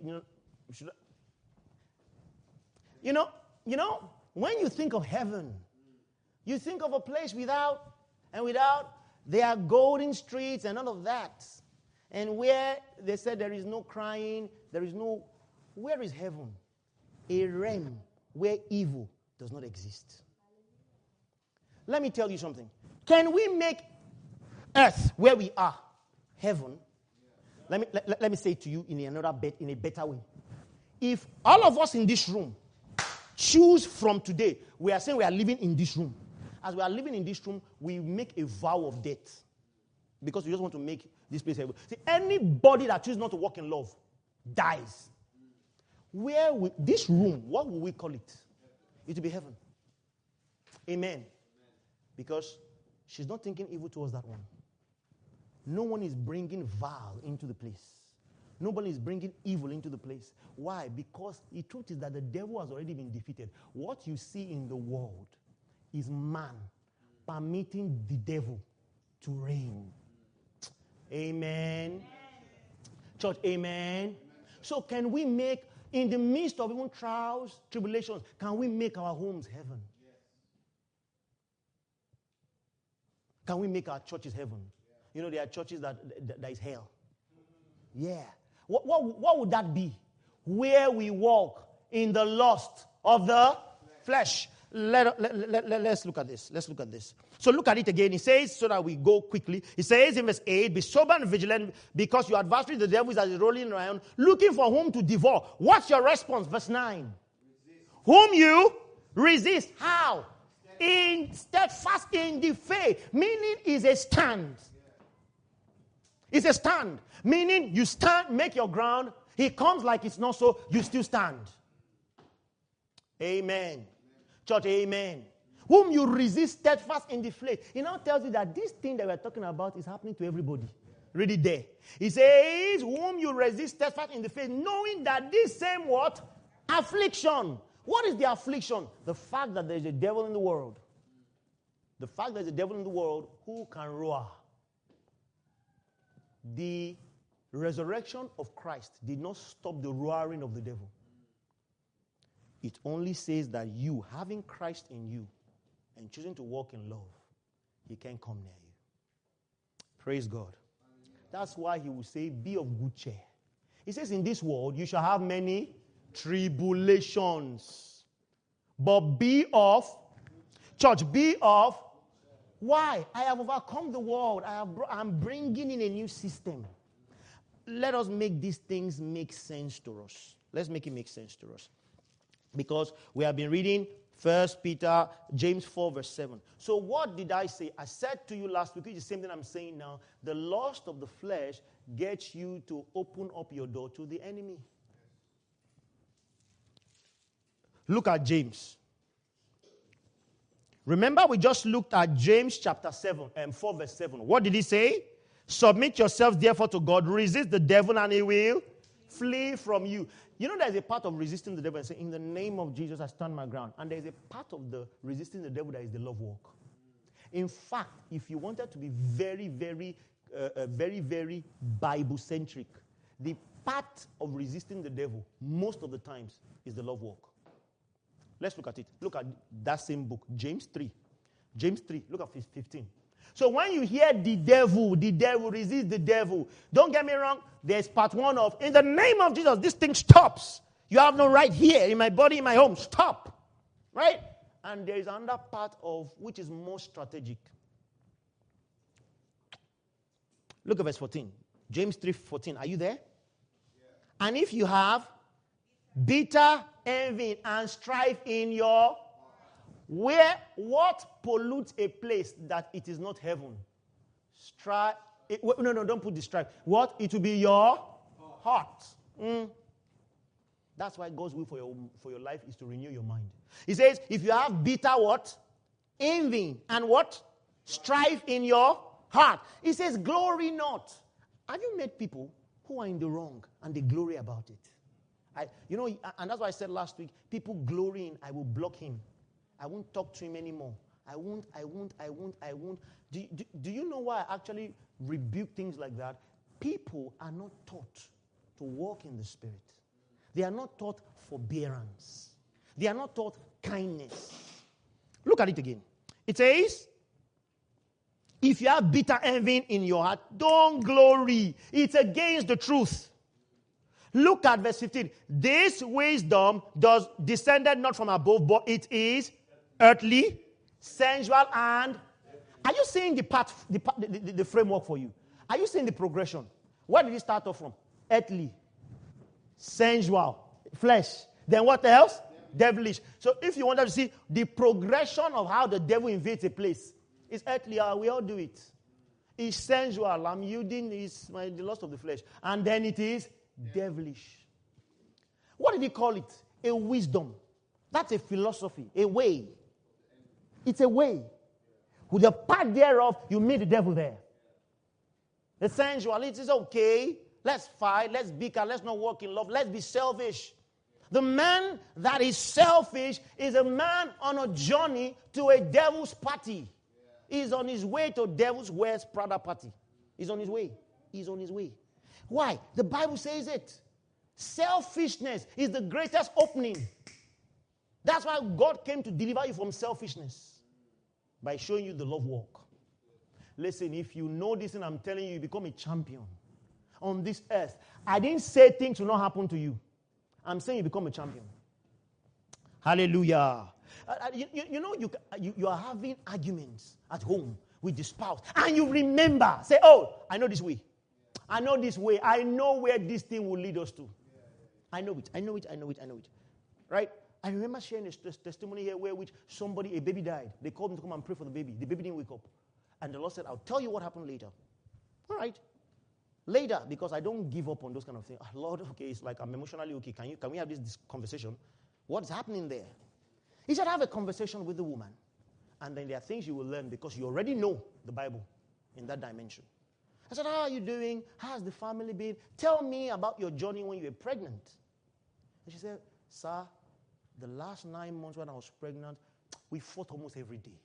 you know, when you think of heaven, you think of a place without, there are golden streets and all of that. And where they said there is no crying, where is heaven? A realm where evil does not exist. Let me tell you something. Can we make earth where we are heaven? Let me say it to you in a better way. If all of us in this room choose from today, we are saying we are living in this room. As we are living in this room, we make a vow of death. Because we just want to make this place heaven. See, anybody that chooses not to walk in love dies. This room, what will we call it? It will be heaven. Amen. Because she's not thinking evil towards that one. No one is bringing Val into the place. Nobody is bringing evil into the place. Why? Because the truth is that the devil has already been defeated. What you see in the world is man permitting the devil to reign. Amen. Church, amen. So can we make, in the midst of even trials, tribulations, can we make our homes heaven? Can we make our churches heaven? You know, there are churches that is hell. Yeah. What would that be? Where we walk in the lust of the flesh. Let's look at this. Let's look at this. So look at it again. He says, so that we go quickly. He says in verse 8, be sober and vigilant because your adversary, the devil, is as rolling around, looking for whom to devour. What's your response? Verse 9. Resist. Whom you resist. How? In steadfast in the faith. Meaning is a stand. It's a stand. Meaning you stand, make your ground. He comes like it's not so, you still stand. Amen. Church, amen. Whom you resist steadfast in the faith. He now tells you that this thing that we're talking about is happening to everybody. Read it there. He says, whom you resist steadfast in the faith, knowing that this same what? Affliction. What is the affliction? The fact that there's a devil in the world. The fact that there's a devil in the world who can roar. The resurrection of Christ did not stop the roaring of the devil. It only says that you, having Christ in you and choosing to walk in love, he can't come near you. Praise God. That's why he will say, be of good cheer. He says, in this world, you shall have many tribulations. But be of, church, be of, why? I have overcome the world. I'm bringing in a new system. Let us make these things make sense to us. Let's make it make sense to us. Because we have been reading 1 Peter, James 4, verse 7. So what did I say? I said to you last week, it's the same thing I'm saying now. The lust of the flesh gets you to open up your door to the enemy. Look at James. Remember, we just looked at James chapter 7 and 4, verse 7. What did he say? Submit yourselves therefore to God. Resist the devil and he will flee from you. You know, there's a part of resisting the devil and saying, in the name of Jesus, I stand my ground. And there's a part of the resisting the devil that is the love walk. In fact, if you wanted to be very, very Bible-centric, the part of resisting the devil, most of the times, is the love walk. Let's look at it. Look at that same book, James 3. James 3, look at 15. So when you hear the devil, resist the devil. Don't get me wrong. There's part 1 of, in the name of Jesus, this thing stops. You have no right here in my body, in my home. Stop. Right? And there is another part of which is more strategic. Look at verse 14. James 3:14. Are you there? Yeah. And if you have bitter envy and strife in your, what pollutes a place that it is not heaven? Strife. No, don't put the strife. What? It will be your heart. That's why God's will for your life is to renew your mind. He says, if you have bitter what? Envy and what? Strife in your heart. He says, glory not. Have you met people who are in the wrong and they glory about it? And that's why I said last week, people glorying, I will block him. I won't talk to him anymore. I won't. Do you know why I actually rebuke things like that? People are not taught to walk in the Spirit. They are not taught forbearance. They are not taught kindness. Look at it again. It says, if you have bitter envy in your heart, don't glory. It's against the truth. Look at verse 15. This wisdom descended not from above, but it is earthly, sensual, and... Are you seeing the framework for you? Are you seeing the progression? Where did it start off from? Earthly, sensual, flesh. Then what else? Devilish. So if you wanted to see the progression of how the devil invades a place, it's earthly. We all do it. It's sensual. I'm yielding the lust of the flesh. And then it is devilish. What did he call it? A wisdom. That's a philosophy, a way. It's a way. With the part thereof, you meet the devil there. The sensuality is okay. Let's fight. Let's bicker. Let's not walk in love. Let's be selfish. The man that is selfish is a man on a journey to a devil's party. He's on his way to devil's West Prada party. He's on his way. He's on his way. Why? The Bible says it. Selfishness is the greatest opening. That's why God came to deliver you from selfishness. By showing you the love walk. Listen, if you know this and I'm telling you, you become a champion on this earth. I didn't say things will not happen to you. I'm saying you become a champion. Hallelujah. You are having arguments at home with the spouse. And you remember. Say, I know this way. I know this way. I know where this thing will lead us to. I know it. Right? I remember sharing a testimony here where a baby died. They called me to come and pray for the baby. The baby didn't wake up. And the Lord said, I'll tell you what happened later. All right. Later, because I don't give up on those kind of things. Lord, okay, it's like I'm emotionally okay. Can we have this conversation? What's happening there? He said, have a conversation with the woman. And then there are things you will learn because you already know the Bible in that dimension. I said, how are you doing? How's the family been? Tell me about your journey when you were pregnant. And she said, sir, the last 9 months when I was pregnant, we fought almost every day.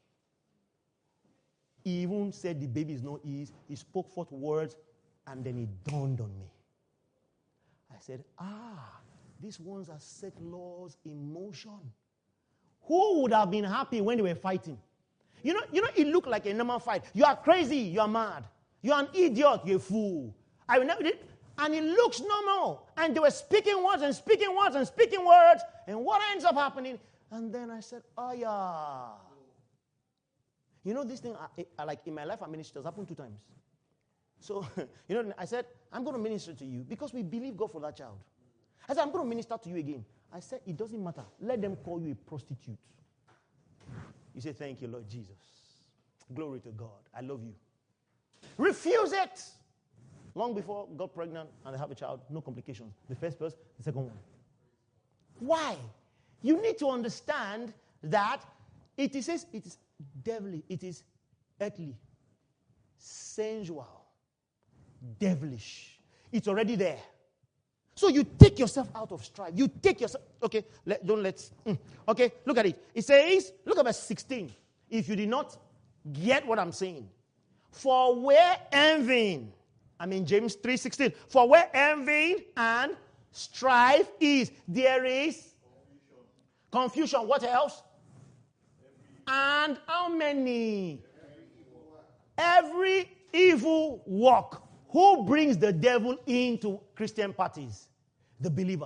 He even said the baby is not his. He spoke forth words, and then it dawned on me. I said, these ones are set laws in motion. Who would have been happy when they were fighting? You know, it looked like a normal fight. You are crazy, you are mad. You are an idiot, you're a fool. And it looks normal. And they were speaking words and speaking words and speaking words. And what ends up happening? And then I said, yeah. You know, this thing, like in my life, I ministered. It's happened 2 times. So, I said, I'm going to minister to you because we believe God for that child. I said, I'm going to minister to you again. I said, it doesn't matter. Let them call you a prostitute. You say, thank you, Lord Jesus. Glory to God. I love you. Refuse it. Long before got pregnant and they have a child, no complications. The first birth, the second one. Why? You need to understand that it is devilish, it is earthly, sensual, devilish. It's already there. So you take yourself out of strife. You take yourself, okay, okay, look at it. It says, look at verse 16. If you did not get what I'm saying. For where envying, James 3:16. For where envy and strife is, there is confusion. What else? And how many? Every evil work. Who brings the devil into Christian parties? The believer.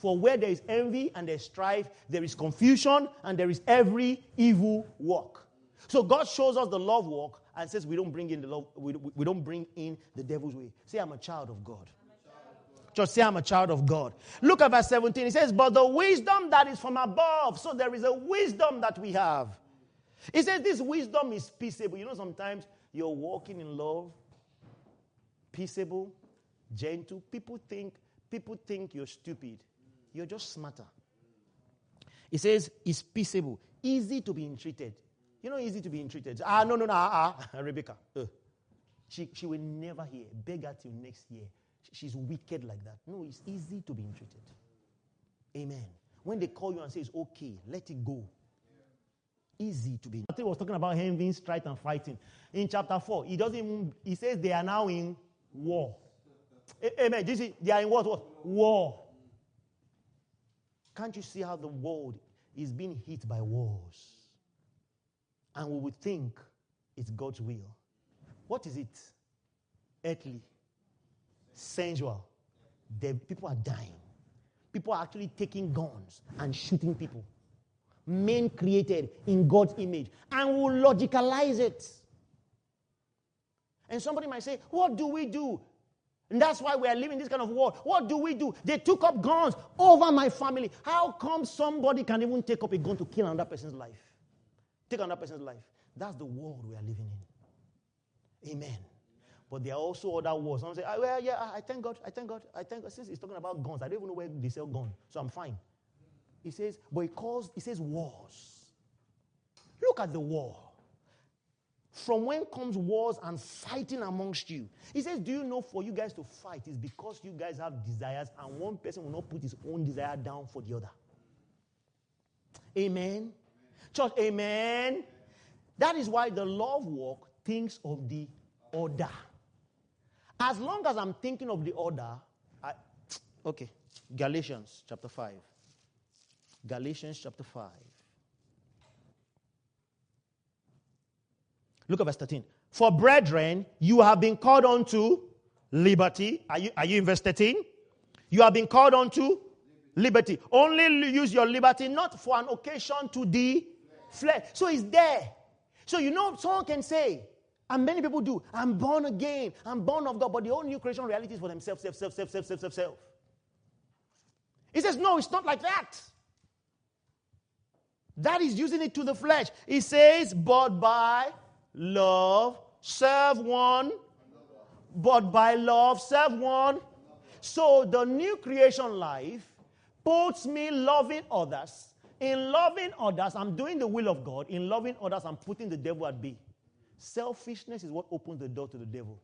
For where there is envy and there is strife, there is confusion and there is every evil work. So God shows us the love walk and says we don't bring in the love, we don't bring in the devil's way. Say, I'm a child of God. Just say, I'm a child of God. Look at verse 17. It says, but the wisdom that is from above. So there is a wisdom that we have. It says this wisdom is peaceable. You know, sometimes you're walking in love, peaceable, gentle. People think you're stupid. You're just smarter. It says it's peaceable, easy to be entreated. You know, easy to be entreated. No, Rebecca. She will never hear. Beg her till next year. She's wicked like that. No, it's easy to be entreated. Amen. When they call you and say it's okay, let it go. Easy to be. He was talking about envy, strife, and fighting. In chapter 4, he says they are now in war. Amen. You see, they are in what? War. Can't you see how the world is being hit by wars? And we would think it's God's will. What is it? Earthly. Sensual. People are dying. People are actually taking guns and shooting people. Men created in God's image. And will logicalize it. And somebody might say, what do we do? And that's why we are living this kind of war. What do we do? They took up guns over my family. How come somebody can even take up a gun to kill another person's life? Take another person's life. That's the world we are living in. Amen. But there are also other wars. Someone say, I thank God. Since he's talking about guns, I don't even know where they sell guns, so I'm fine. He says, he says wars. Look at the war. From when comes wars and fighting amongst you? He says, do you know for you guys to fight is because you guys have desires and one person will not put his own desire down for the other. Amen. Church, amen. That is why the love walk thinks of the order. As long as I'm thinking of the order, Galatians chapter 5. Galatians chapter 5. Look at verse 13. For brethren, you have been called unto liberty. Are you in verse 13? You have been called unto liberty. Only use your liberty not for an occasion to the flesh. So it's there. So you know someone can say, and many people do, I'm born again, I'm born of God, but the whole new creation reality is for themselves, self. He says, no, it's not like that. That is using it to the flesh. He says, but by love, serve one. But by love, serve one. So the new creation life puts me loving others. In loving others, I'm doing the will of God. In loving others, I'm putting the devil at bay. Selfishness is what opens the door to the devil.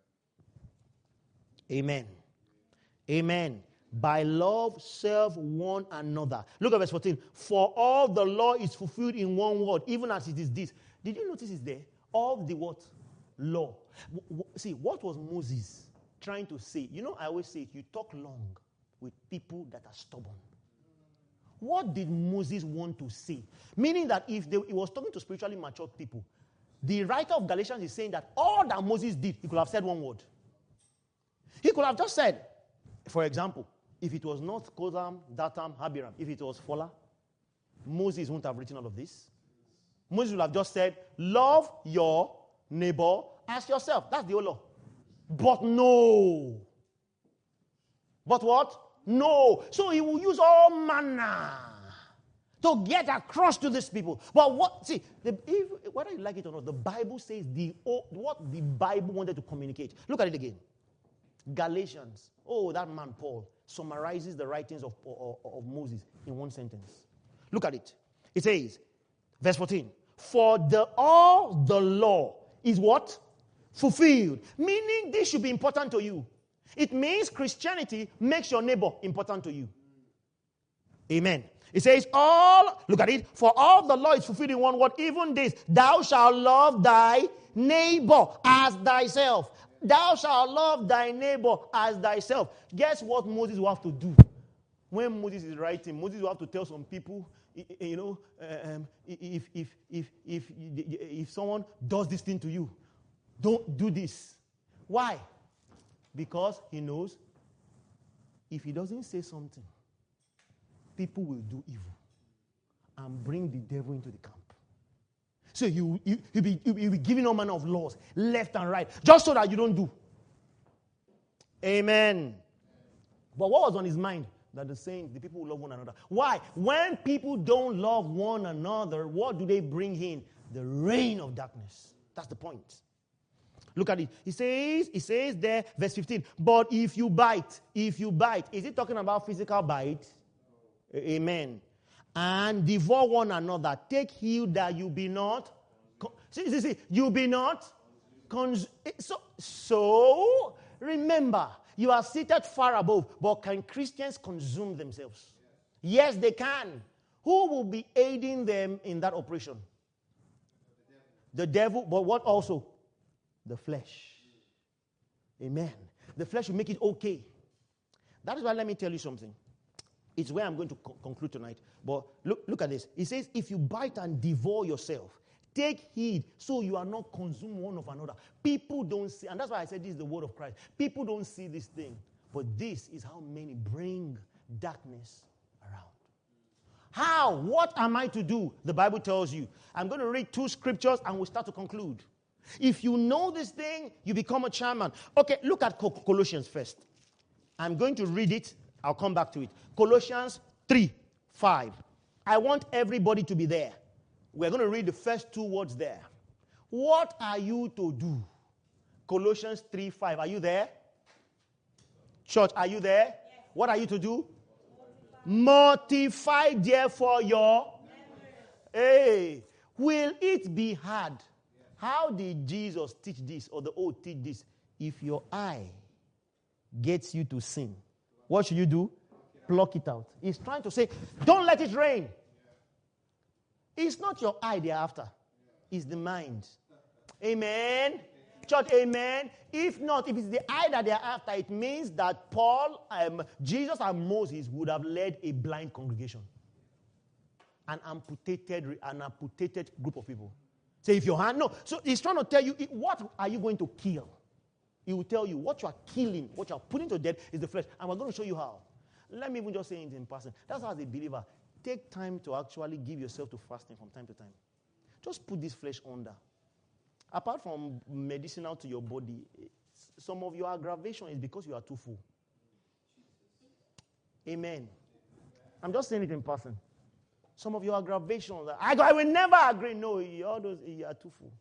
Amen. Amen. By love, serve one another. Look at verse 14. For all the law is fulfilled in one word, even as it is this. Did you notice it's there? All the what? Law. See, what was Moses trying to say? You know, I always say it. You talk long with people that are stubborn. What did Moses want to say? Meaning that if he was talking to spiritually matured people, the writer of Galatians is saying that all that Moses did, he could have said one word. He could have just said, for example, if it was not Kozam, Datam, Abiram, if it was Fola, Moses wouldn't have written all of this. Moses would have just said, love your neighbor as yourself. That's the whole law. But no. But what? No. So he will use all manner to get across to these people. But what? See, whether you like it or not, the Bible says what the Bible wanted to communicate. Look at it again. Galatians. Oh, that man Paul summarizes the writings of Moses in one sentence. Look at it. It says, verse 14, for all the law is what? Fulfilled. Meaning this should be important to you. It means Christianity makes your neighbor important to you. Amen. It says look at it, for all the law is fulfilled in one word, even this, thou shalt love thy neighbor as thyself. Thou shalt love thy neighbor as thyself. Guess what Moses will have to do? When Moses is writing, Moses will have to tell some people, you know, if someone does this thing to you, don't do this. Why? Because he knows if he doesn't say something, people will do evil and bring the devil into the camp. So you'll be giving all manner of laws, left and right, just so that you don't do. Amen. But what was on his mind? That the saints, the people who love one another. Why? When people don't love one another, what do they bring in? The reign of darkness. That's the point. Look at it. He says there, verse 15, but if you bite, is it talking about physical bite? Amen. And devour one another. Take heed that you be not. See, you be not. So, remember, you are seated far above, but can Christians consume themselves? Yes, they can. Who will be aiding them in that operation? The devil, but what also? The flesh. Amen. The flesh will make it okay. That is why let me tell you something. It's where I'm going to conclude tonight. But look at this. It says, if you bite and devour yourself, take heed so you are not consumed one of another. People don't see, and that's why I said this is the word of Christ. People don't see this thing. But this is how many bring darkness around. How? What am I to do? The Bible tells you. I'm going to read 2 scriptures and we'll start to conclude. If you know this thing, you become a chairman. Okay, look at Colossians first. I'm going to read it. I'll come back to it. Colossians 3:5. I want everybody to be there. We're going to read the first 2 words there. What are you to do? Colossians 3:5. Are you there? Church, are you there? Yes. What are you to do? Mortify therefore your. Hey, will it be hard? How did Jesus teach this or the old teach this? If your eye gets you to sin, what should you do? Pluck it out. He's trying to say, don't let it rain. It's not your eye they're after. It's the mind. Amen. Church, amen. If not, if it's the eye that they're after, it means that Paul, Jesus and Moses would have led a blind congregation. An amputated group of people. Say, if your hand, no. So he's trying to tell you, what are you going to kill? He will tell you what you are killing, what you are putting to death is the flesh. And we're going to show you how. Let me even just say it in person. That's how, as a believer, take time to actually give yourself to fasting from time to time. Just put this flesh under. Apart from medicinal to your body, some of your aggravation is because you are too full. Amen. I'm just saying it in person. Some of your aggravations, I will never agree. No, you are too full.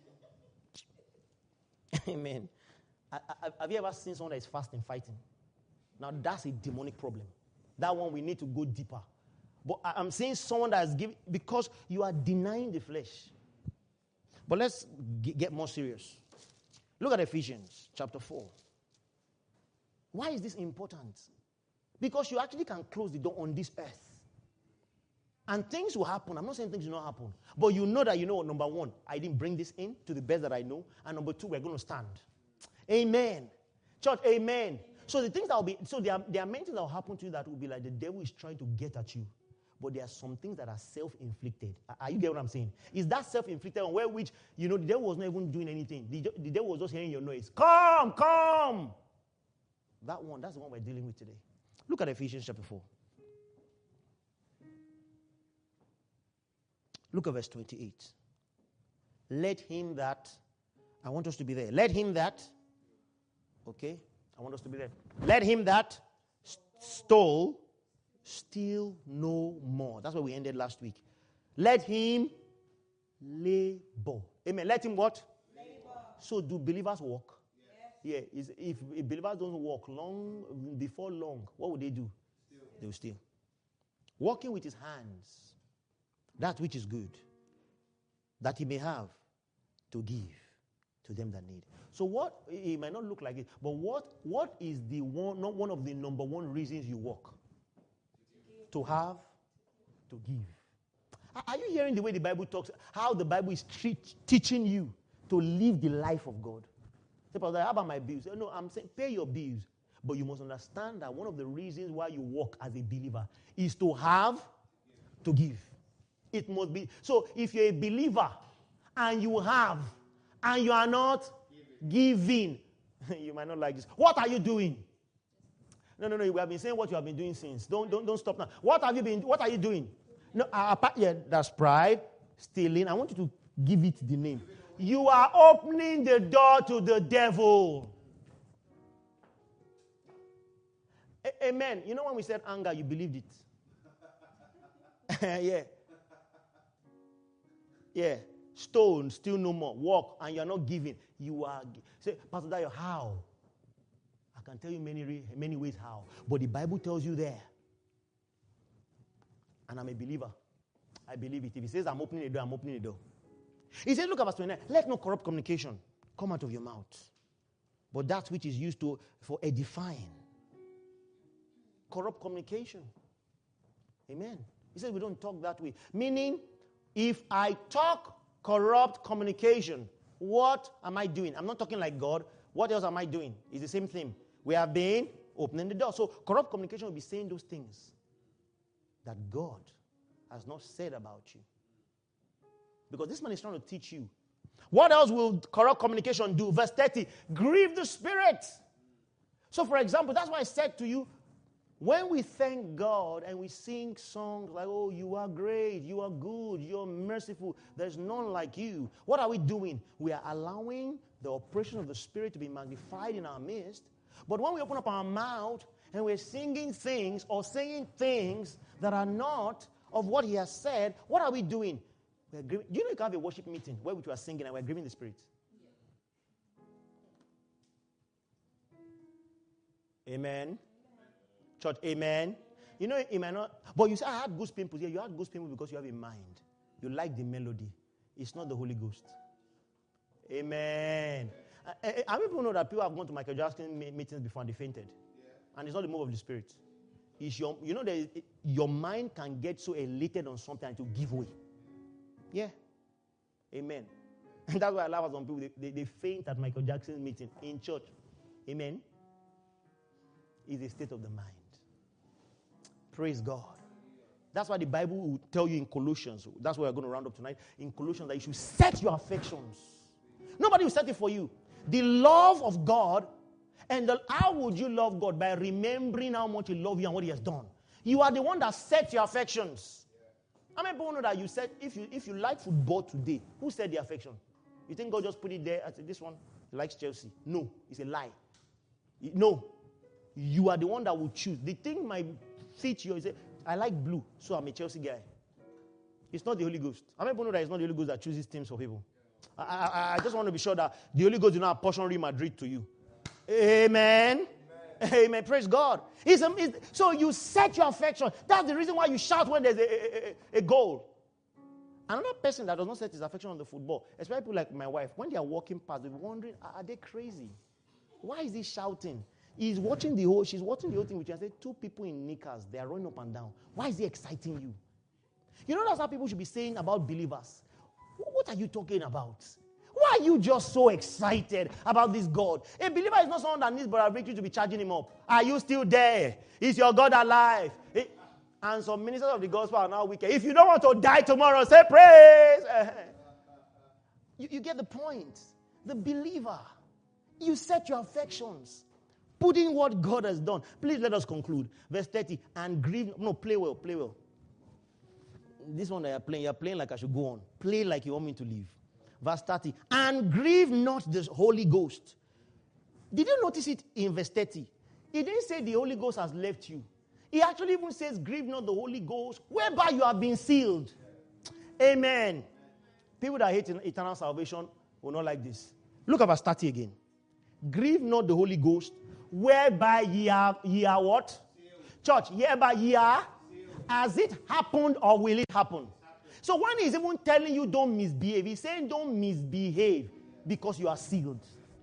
Amen. Have you ever seen someone that is fasting, fighting? Now, that's a demonic problem. That one, we need to go deeper. But I'm saying someone that is giving, because you are denying the flesh. But let's get more serious. Look at Ephesians chapter 4. Why is this important? Because you actually can close the door on this earth. And things will happen. I'm not saying things will not happen. But you know that, number one, I didn't bring this in to the best that I know. And number two, we're going to stand. Amen. Church, amen. So the things that will be, so there are many things that will happen to you that will be like the devil is trying to get at you. But there are some things that are self-inflicted. Are you get what I'm saying? Is that self-inflicted on where which, the devil was not even doing anything. The devil was just hearing your noise. Come. That's the one we're dealing with today. Look at Ephesians chapter 4. Look at verse 28. Let him that, I want us to be there. Let him that, okay, I want us to be there. Let him that stole, steal no more. That's where we ended last week. Let him labor. Amen. Let him what? Labor. So do believers walk? Yes. Yeah. If believers don't walk before long, what would they do? They will steal. Walking with his hands. That which is good, that he may have to give to them that need. So what, it might not look like it, but what is the one, not one of the number one reasons you walk? To have, to give. Are you hearing the way the Bible talks, how the Bible is teaching you to live the life of God? Say, Pastor, how about my bills? No, I'm saying pay your bills. But you must understand that one of the reasons why you walk as a believer is to have, to give. It must be. So if you're a believer and you have and you are not giving, you might not like this. What are you doing? No. We have been saying what you have been doing since. Don't stop now. What are you doing? No, that's pride, stealing. I want you to give it the name. You are opening the door to the devil. Amen. You know when we said anger, you believed it. Yeah. Stone, still no more. Walk, and you are not giving. You are. Say, Pastor Dayo, how? I can tell you many ways how. But the Bible tells you there. And I'm a believer. I believe it. If he says I'm opening the door, I'm opening the door. He says, look at verse 29. Let no corrupt communication come out of your mouth, but that which is used for edifying. Corrupt communication. Amen. He says we don't talk that way. Meaning, if I talk corrupt communication, what am I doing? I'm not talking like God. What else am I doing? It's the same thing. We have been opening the door. So corrupt communication will be saying those things that God has not said about you. Because this man is trying to teach you. What else will corrupt communication do? Verse 30, grieve the Spirit. So for example, that's why I said to you, when we thank God and we sing songs like, oh, you are great, you are good, you're merciful, there's none like you. What are we doing? We are allowing the operation of the Spirit to be magnified in our midst. But when we open up our mouth and we're singing things or saying things that are not of what he has said, what are we doing? We're grieving. Do you know you can have a worship meeting where we are singing and we're grieving the Spirit? Amen. Church, amen. You know, it might not. But you say, I had goose pimples. Yeah, you had goose pimples because you have a mind. You like the melody. It's not the Holy Ghost. Amen. How many people know that people have gone to Michael Jackson meetings before and they fainted? Yeah. And it's not the move of the Spirit. It's your mind can get so elated on something and to give way. Yeah. Amen. And that's why I laugh at some people. They faint at Michael Jackson's meeting in church. Amen. It's a state of the mind. Praise God. That's why the Bible will tell you in Colossians, that's where we're going to round up tonight, in Colossians, that you should set your affections. Nobody will set it for you. The love of God, and how would you love God? By remembering how much he loves you and what he has done. You are the one that sets your affections. How many people know that you said, if you like football today, who said the affection? You think God just put it there? I said, this one likes Chelsea. No, it's a lie. No. You are the one that will choose. The thing might fit you. You say, I like blue, so I'm a Chelsea guy. It's not the Holy Ghost. How many people know that it's not the Holy Ghost that chooses teams for people? I just want to be sure that the Holy Ghost did not apportion Real Madrid to you. Amen. Amen. Praise God. So you set your affection. That's the reason why you shout when there's a goal. Another person that does not set his affection on the football, especially people like my wife, when they are walking past, they'll be wondering, are they crazy? Why is he shouting? She's watching the whole thing with you and say, two people in knickers, they are running up and down. Why is he exciting you? You know that's how people should be saying about believers. What are you talking about? Why are you just so excited about this God? A believer is not someone that needs Brother Victory to be charging him up. Are you still there? Is your God alive? And some ministers of the gospel are now wicked. If you don't want to die tomorrow, say praise. You get the point. The believer, you set your affections. Put in what God has done. Please let us conclude. Verse 30. And grieve. No, play well. This one that you're playing like I should go on. Play like you want me to leave. Verse 30. And grieve not the Holy Ghost. Did you notice it in verse 30? He didn't say the Holy Ghost has left you. He actually even says, grieve not the Holy Ghost, whereby you have been sealed. Amen. People that hate eternal salvation will not like this. Look at verse 30 again. Grieve not the Holy Ghost, whereby ye are what? Sealed. Church, whereby ye are? Sealed. Has it happened or will it happen? So when he's even telling you don't misbehave, he's saying don't misbehave because you are sealed.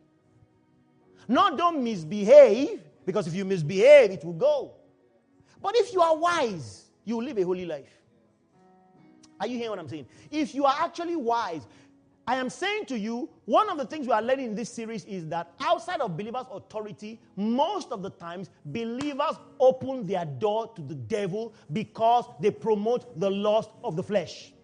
Not don't misbehave, because if you misbehave, it will go. But if you are wise, you will live a holy life. Are you hearing what I'm saying? If you are actually wise, I am saying to you, one of the things we are learning in this series is that outside of believers' authority, most of the times, believers open their door to the devil because they promote the lust of the flesh.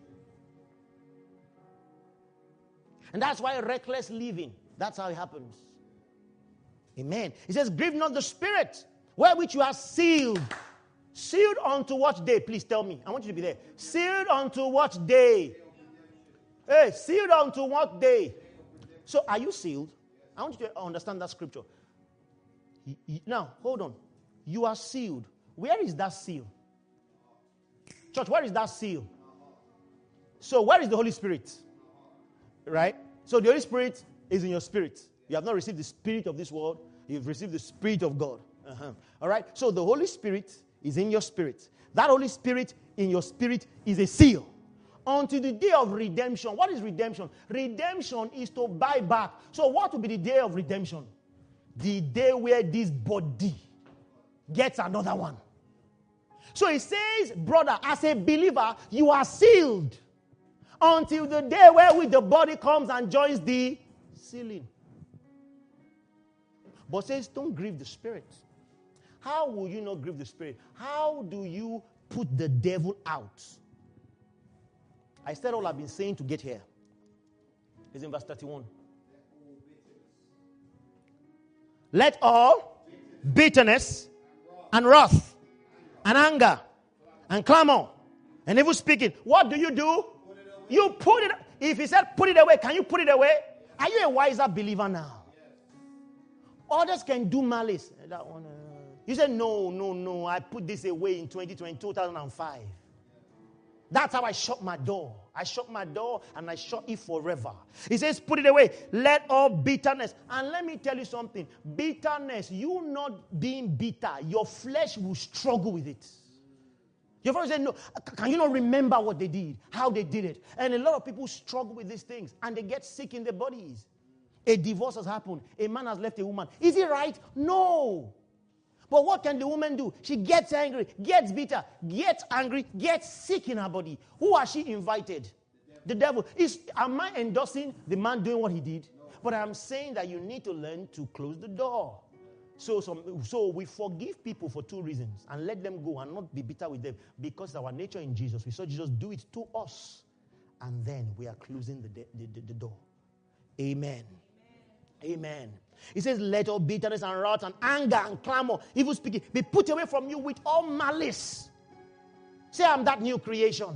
And that's why reckless living, that's how it happens. Amen. It says, grieve not the Spirit, Wherewith you are sealed. Sealed unto what day? Please tell me. I want you to be there. Sealed unto what day? Hey, sealed unto what day? So are you sealed? I want you to understand that scripture. Now, hold on. You are sealed. Where is that seal? Church, where is that seal? So where is the Holy Spirit? Right? So the Holy Spirit is in your spirit. You have not received the spirit of this world. You've received the Spirit of God. All right? So the Holy Spirit is in your spirit. That Holy Spirit in your spirit is a seal. Until the day of redemption. What is redemption? Redemption is to buy back. So what will be the day of redemption? The day where this body gets another one. So it says, brother, as a believer, you are sealed until the day where the body comes and joins the sealing. But says, don't grieve the Spirit. How will you not grieve the Spirit? How do you put the devil out? I said all I've been saying to get here. It's in verse 31. Let all bitterness and wrath and anger and clamor and evil speaking. What do? You put it. If he said put it away, can you put it away? Are you a wiser believer now? Others can do malice. That one. You said no. I put this away in 2005. That's how I shut my door. I shut my door and I shut it forever. He says, put it away. Let all bitterness. And let me tell you something. Bitterness, you not being bitter, your flesh will struggle with it. Your friend said, no, can you not remember what they did? How they did it? And a lot of people struggle with these things and they get sick in their bodies. A divorce has happened. A man has left a woman. Is it right? No. But what can the woman do? She gets angry, gets bitter, gets angry, gets sick in her body. Who has she invited? The devil. Am I endorsing the man doing what he did? No. But I'm saying that you need to learn to close the door. So we forgive people for two reasons and let them go and not be bitter with them because our nature in Jesus. We saw Jesus do it to us. And then we are closing the door. Amen. Amen. He says, let all bitterness and wrath and anger and clamor, evil speaking, be put away from you with all malice. Say, I'm that new creation.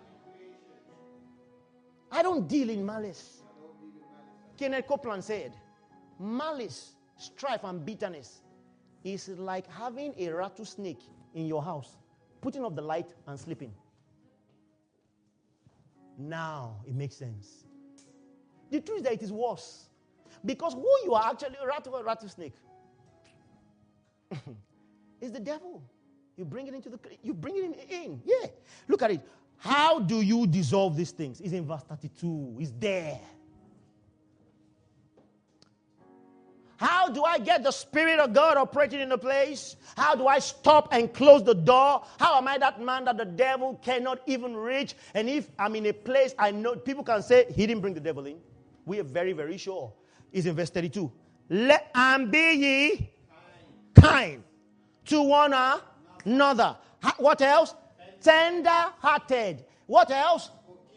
I don't deal in malice. Kenneth Copeland said, malice, strife, and bitterness is like having a rattlesnake in your house, putting off the light and sleeping. Now it makes sense. The truth is that it is worse. Because who you are actually, rattlesnake, is the devil. You bring it in. Yeah. Look at it. How do you dissolve these things? It's in verse 32. It's there. How do I get the Spirit of God operating in a place? How do I stop and close the door? How am I that man that the devil cannot even reach? And if I'm in a place, I know people can say, he didn't bring the devil in. We are very, very sure. Is in verse 32. And be ye kind to one another. What else? Tender-hearted. What else?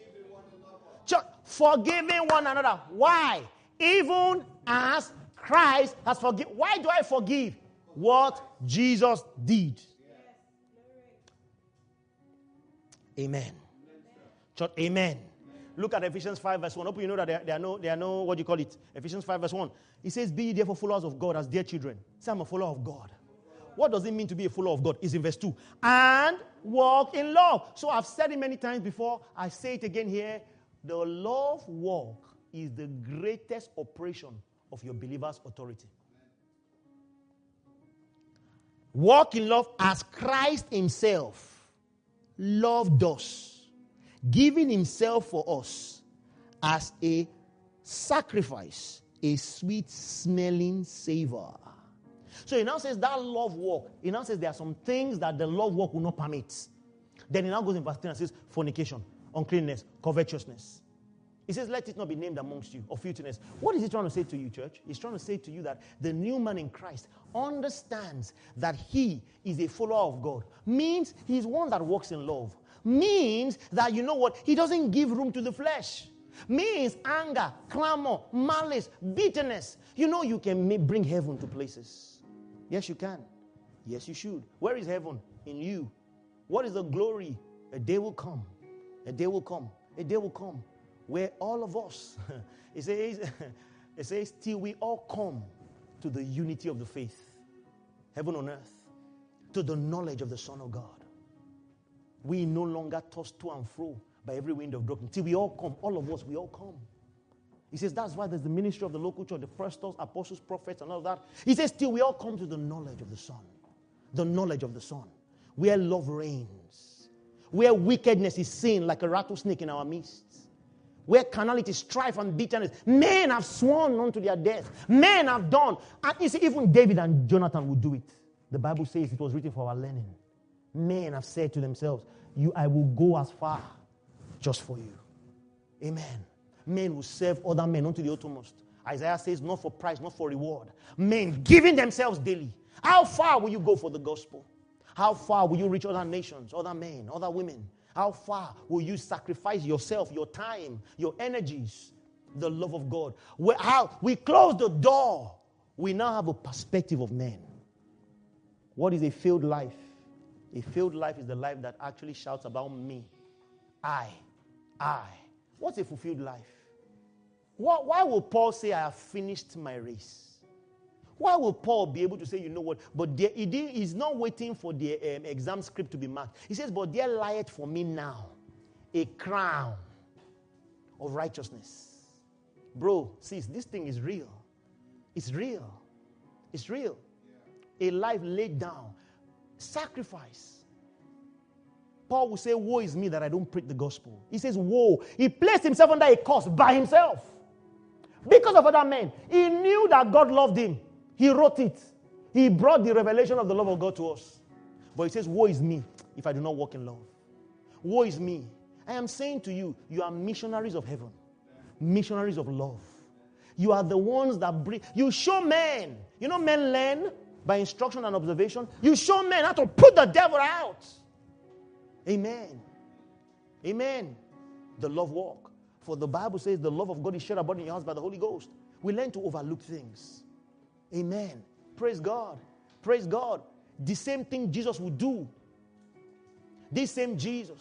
Forgiving one another. Why? Even as Christ has forgiven. Why do I forgive? What Jesus did. Amen. Church, amen. Look at Ephesians 5 verse 1. Hope you know that there are no, what do you call it? Ephesians 5 verse 1. It says, be ye therefore followers of God as dear children. Say, I'm a follower of God. What does it mean to be a follower of God? It's in verse 2. And walk in love. So I've said it many times before. I say it again here. The love walk is the greatest operation of your believer's authority. Walk in love as Christ himself loved us, giving himself for us as a sacrifice, a sweet-smelling savor. So he now says that love walk, he now says there are some things that the love walk will not permit. Then he now goes in verse 10 and says fornication, uncleanness, covetousness. He says, let it not be named amongst you, or filthiness. What is he trying to say to you, church? He's trying to say to you that the new man in Christ understands that he is a follower of God. Means he's one that walks in love. Means that, you know what, he doesn't give room to the flesh. Means anger, clamor, malice, bitterness. You know you can bring heaven to places. Yes, you can. Yes, you should. Where is heaven? In you. What is the glory? A day will come. A day will come. A day will come where all of us, it says, till we all come to the unity of the faith, heaven on earth, to the knowledge of the Son of God. We no longer tossed to and fro by every wind of doctrine. Till we all come, all of us, we all come. He says that's why there's the ministry of the local church, the pastors, apostles, prophets, and all of that. He says till we all come to the knowledge of the Son. The knowledge of the Son. Where love reigns. Where wickedness is seen like a rattlesnake in our midst. Where carnality, strife, and bitterness. Men have sworn unto their death. Men have done. And you see, even David and Jonathan would do it. The Bible says it was written for our learning. Men have said to themselves, I will go as far just for you. Amen. Men will serve other men unto the uttermost. Isaiah says, not for price, not for reward. Men giving themselves daily. How far will you go for the gospel? How far will you reach other nations, other men, other women? How far will you sacrifice yourself, your time, your energies, the love of God? How we close the door. We now have a perspective of men. What is a filled life? A filled life is the life that actually shouts about me. I. What's a fulfilled life? Why will Paul say, I have finished my race? Why will Paul be able to say, you know what? But he's not waiting for the exam script to be marked. He says, but there lieth for me now a crown of righteousness. Bro, sis, this thing is real. It's real. It's real. A life laid down. Sacrifice. Paul will say, woe is me that I don't preach the gospel. He says, woe. He placed himself under a curse by himself. Because of other men. He knew that God loved him. He wrote it. He brought the revelation of the love of God to us. But he says, woe is me if I do not walk in love. Woe is me. I am saying to you, you are missionaries of heaven. Missionaries of love. You are the ones that bring. You show men. You know men learn by instruction and observation. You show men how to put the devil out. Amen. Amen. The love walk. For the Bible says the love of God is shed abroad in your hearts by the Holy Ghost. We learn to overlook things. Amen. Praise God. Praise God. The same thing Jesus would do. This same Jesus.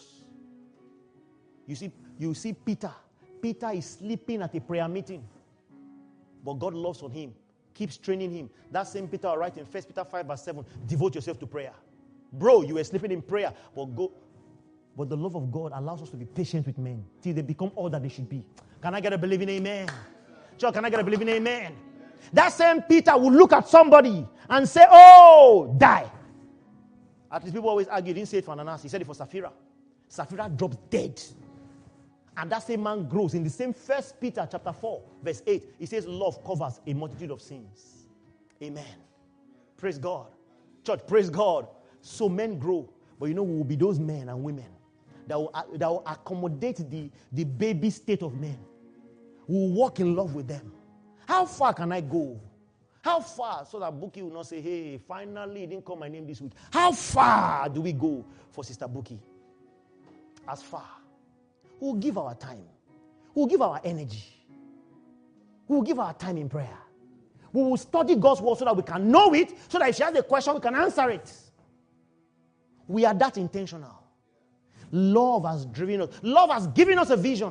You see Peter. Peter is sleeping at a prayer meeting. But God loves on him. Keeps training him. That same Peter will write in 1 Peter 5 verse 7. Devote yourself to prayer. Bro, you were sleeping in prayer. But the love of God allows us to be patient with men till they become all that they should be. Can I get a believing amen? Church, can I get a believing amen? That same Peter will look at somebody and say, oh, die. At least people always argue. He didn't say it for Ananias. He said it for Sapphira. Sapphira drops dead. And that same man grows. In the same 1 Peter chapter 4, verse 8, he says love covers a multitude of sins. Amen. Praise God. Church, praise God. So men grow. But you know, we will be those men and women that will accommodate the baby state of men. We will walk in love with them. How far can I go? How far? So that Buki will not say, hey, finally, he didn't call my name this week. How far do we go for Sister Buki? As far. We'll give our time. We'll give our energy. We'll give our time in prayer. We will study God's word so that we can know it, so that if she has a question, we can answer it. We are that intentional. Love has driven us. Love has given us a vision.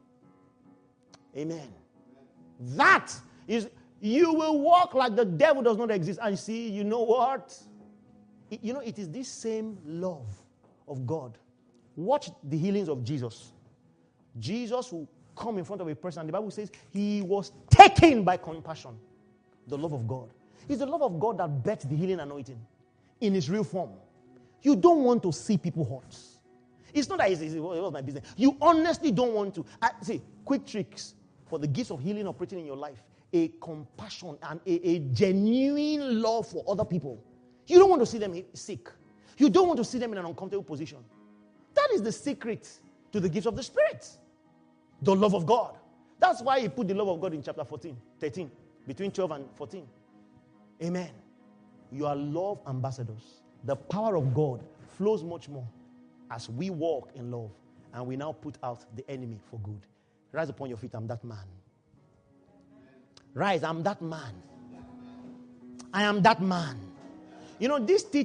Amen. That is, you will walk like the devil does not exist. And see, you know what? It is this same love of God. Watch the healings of Jesus. Jesus will come in front of a person, and the Bible says he was taken by compassion. The love of God. It's the love of God that birthed the healing anointing in its real form. You don't want to see people hurt. It's not that it was my business. You honestly don't want to. See, quick tricks for the gifts of healing operating in your life. A compassion and a genuine love for other people. You don't want to see them sick. You don't want to see them in an uncomfortable position. That is the secret to the gifts of the Spirit. The love of God. That's why he put the love of God in chapter 13, between 12 and 14. Amen. You are love ambassadors. The power of God flows much more as we walk in love and we now put out the enemy for good. Rise upon your feet. I'm that man. Rise. I'm that man. I am that man. You know, this teaching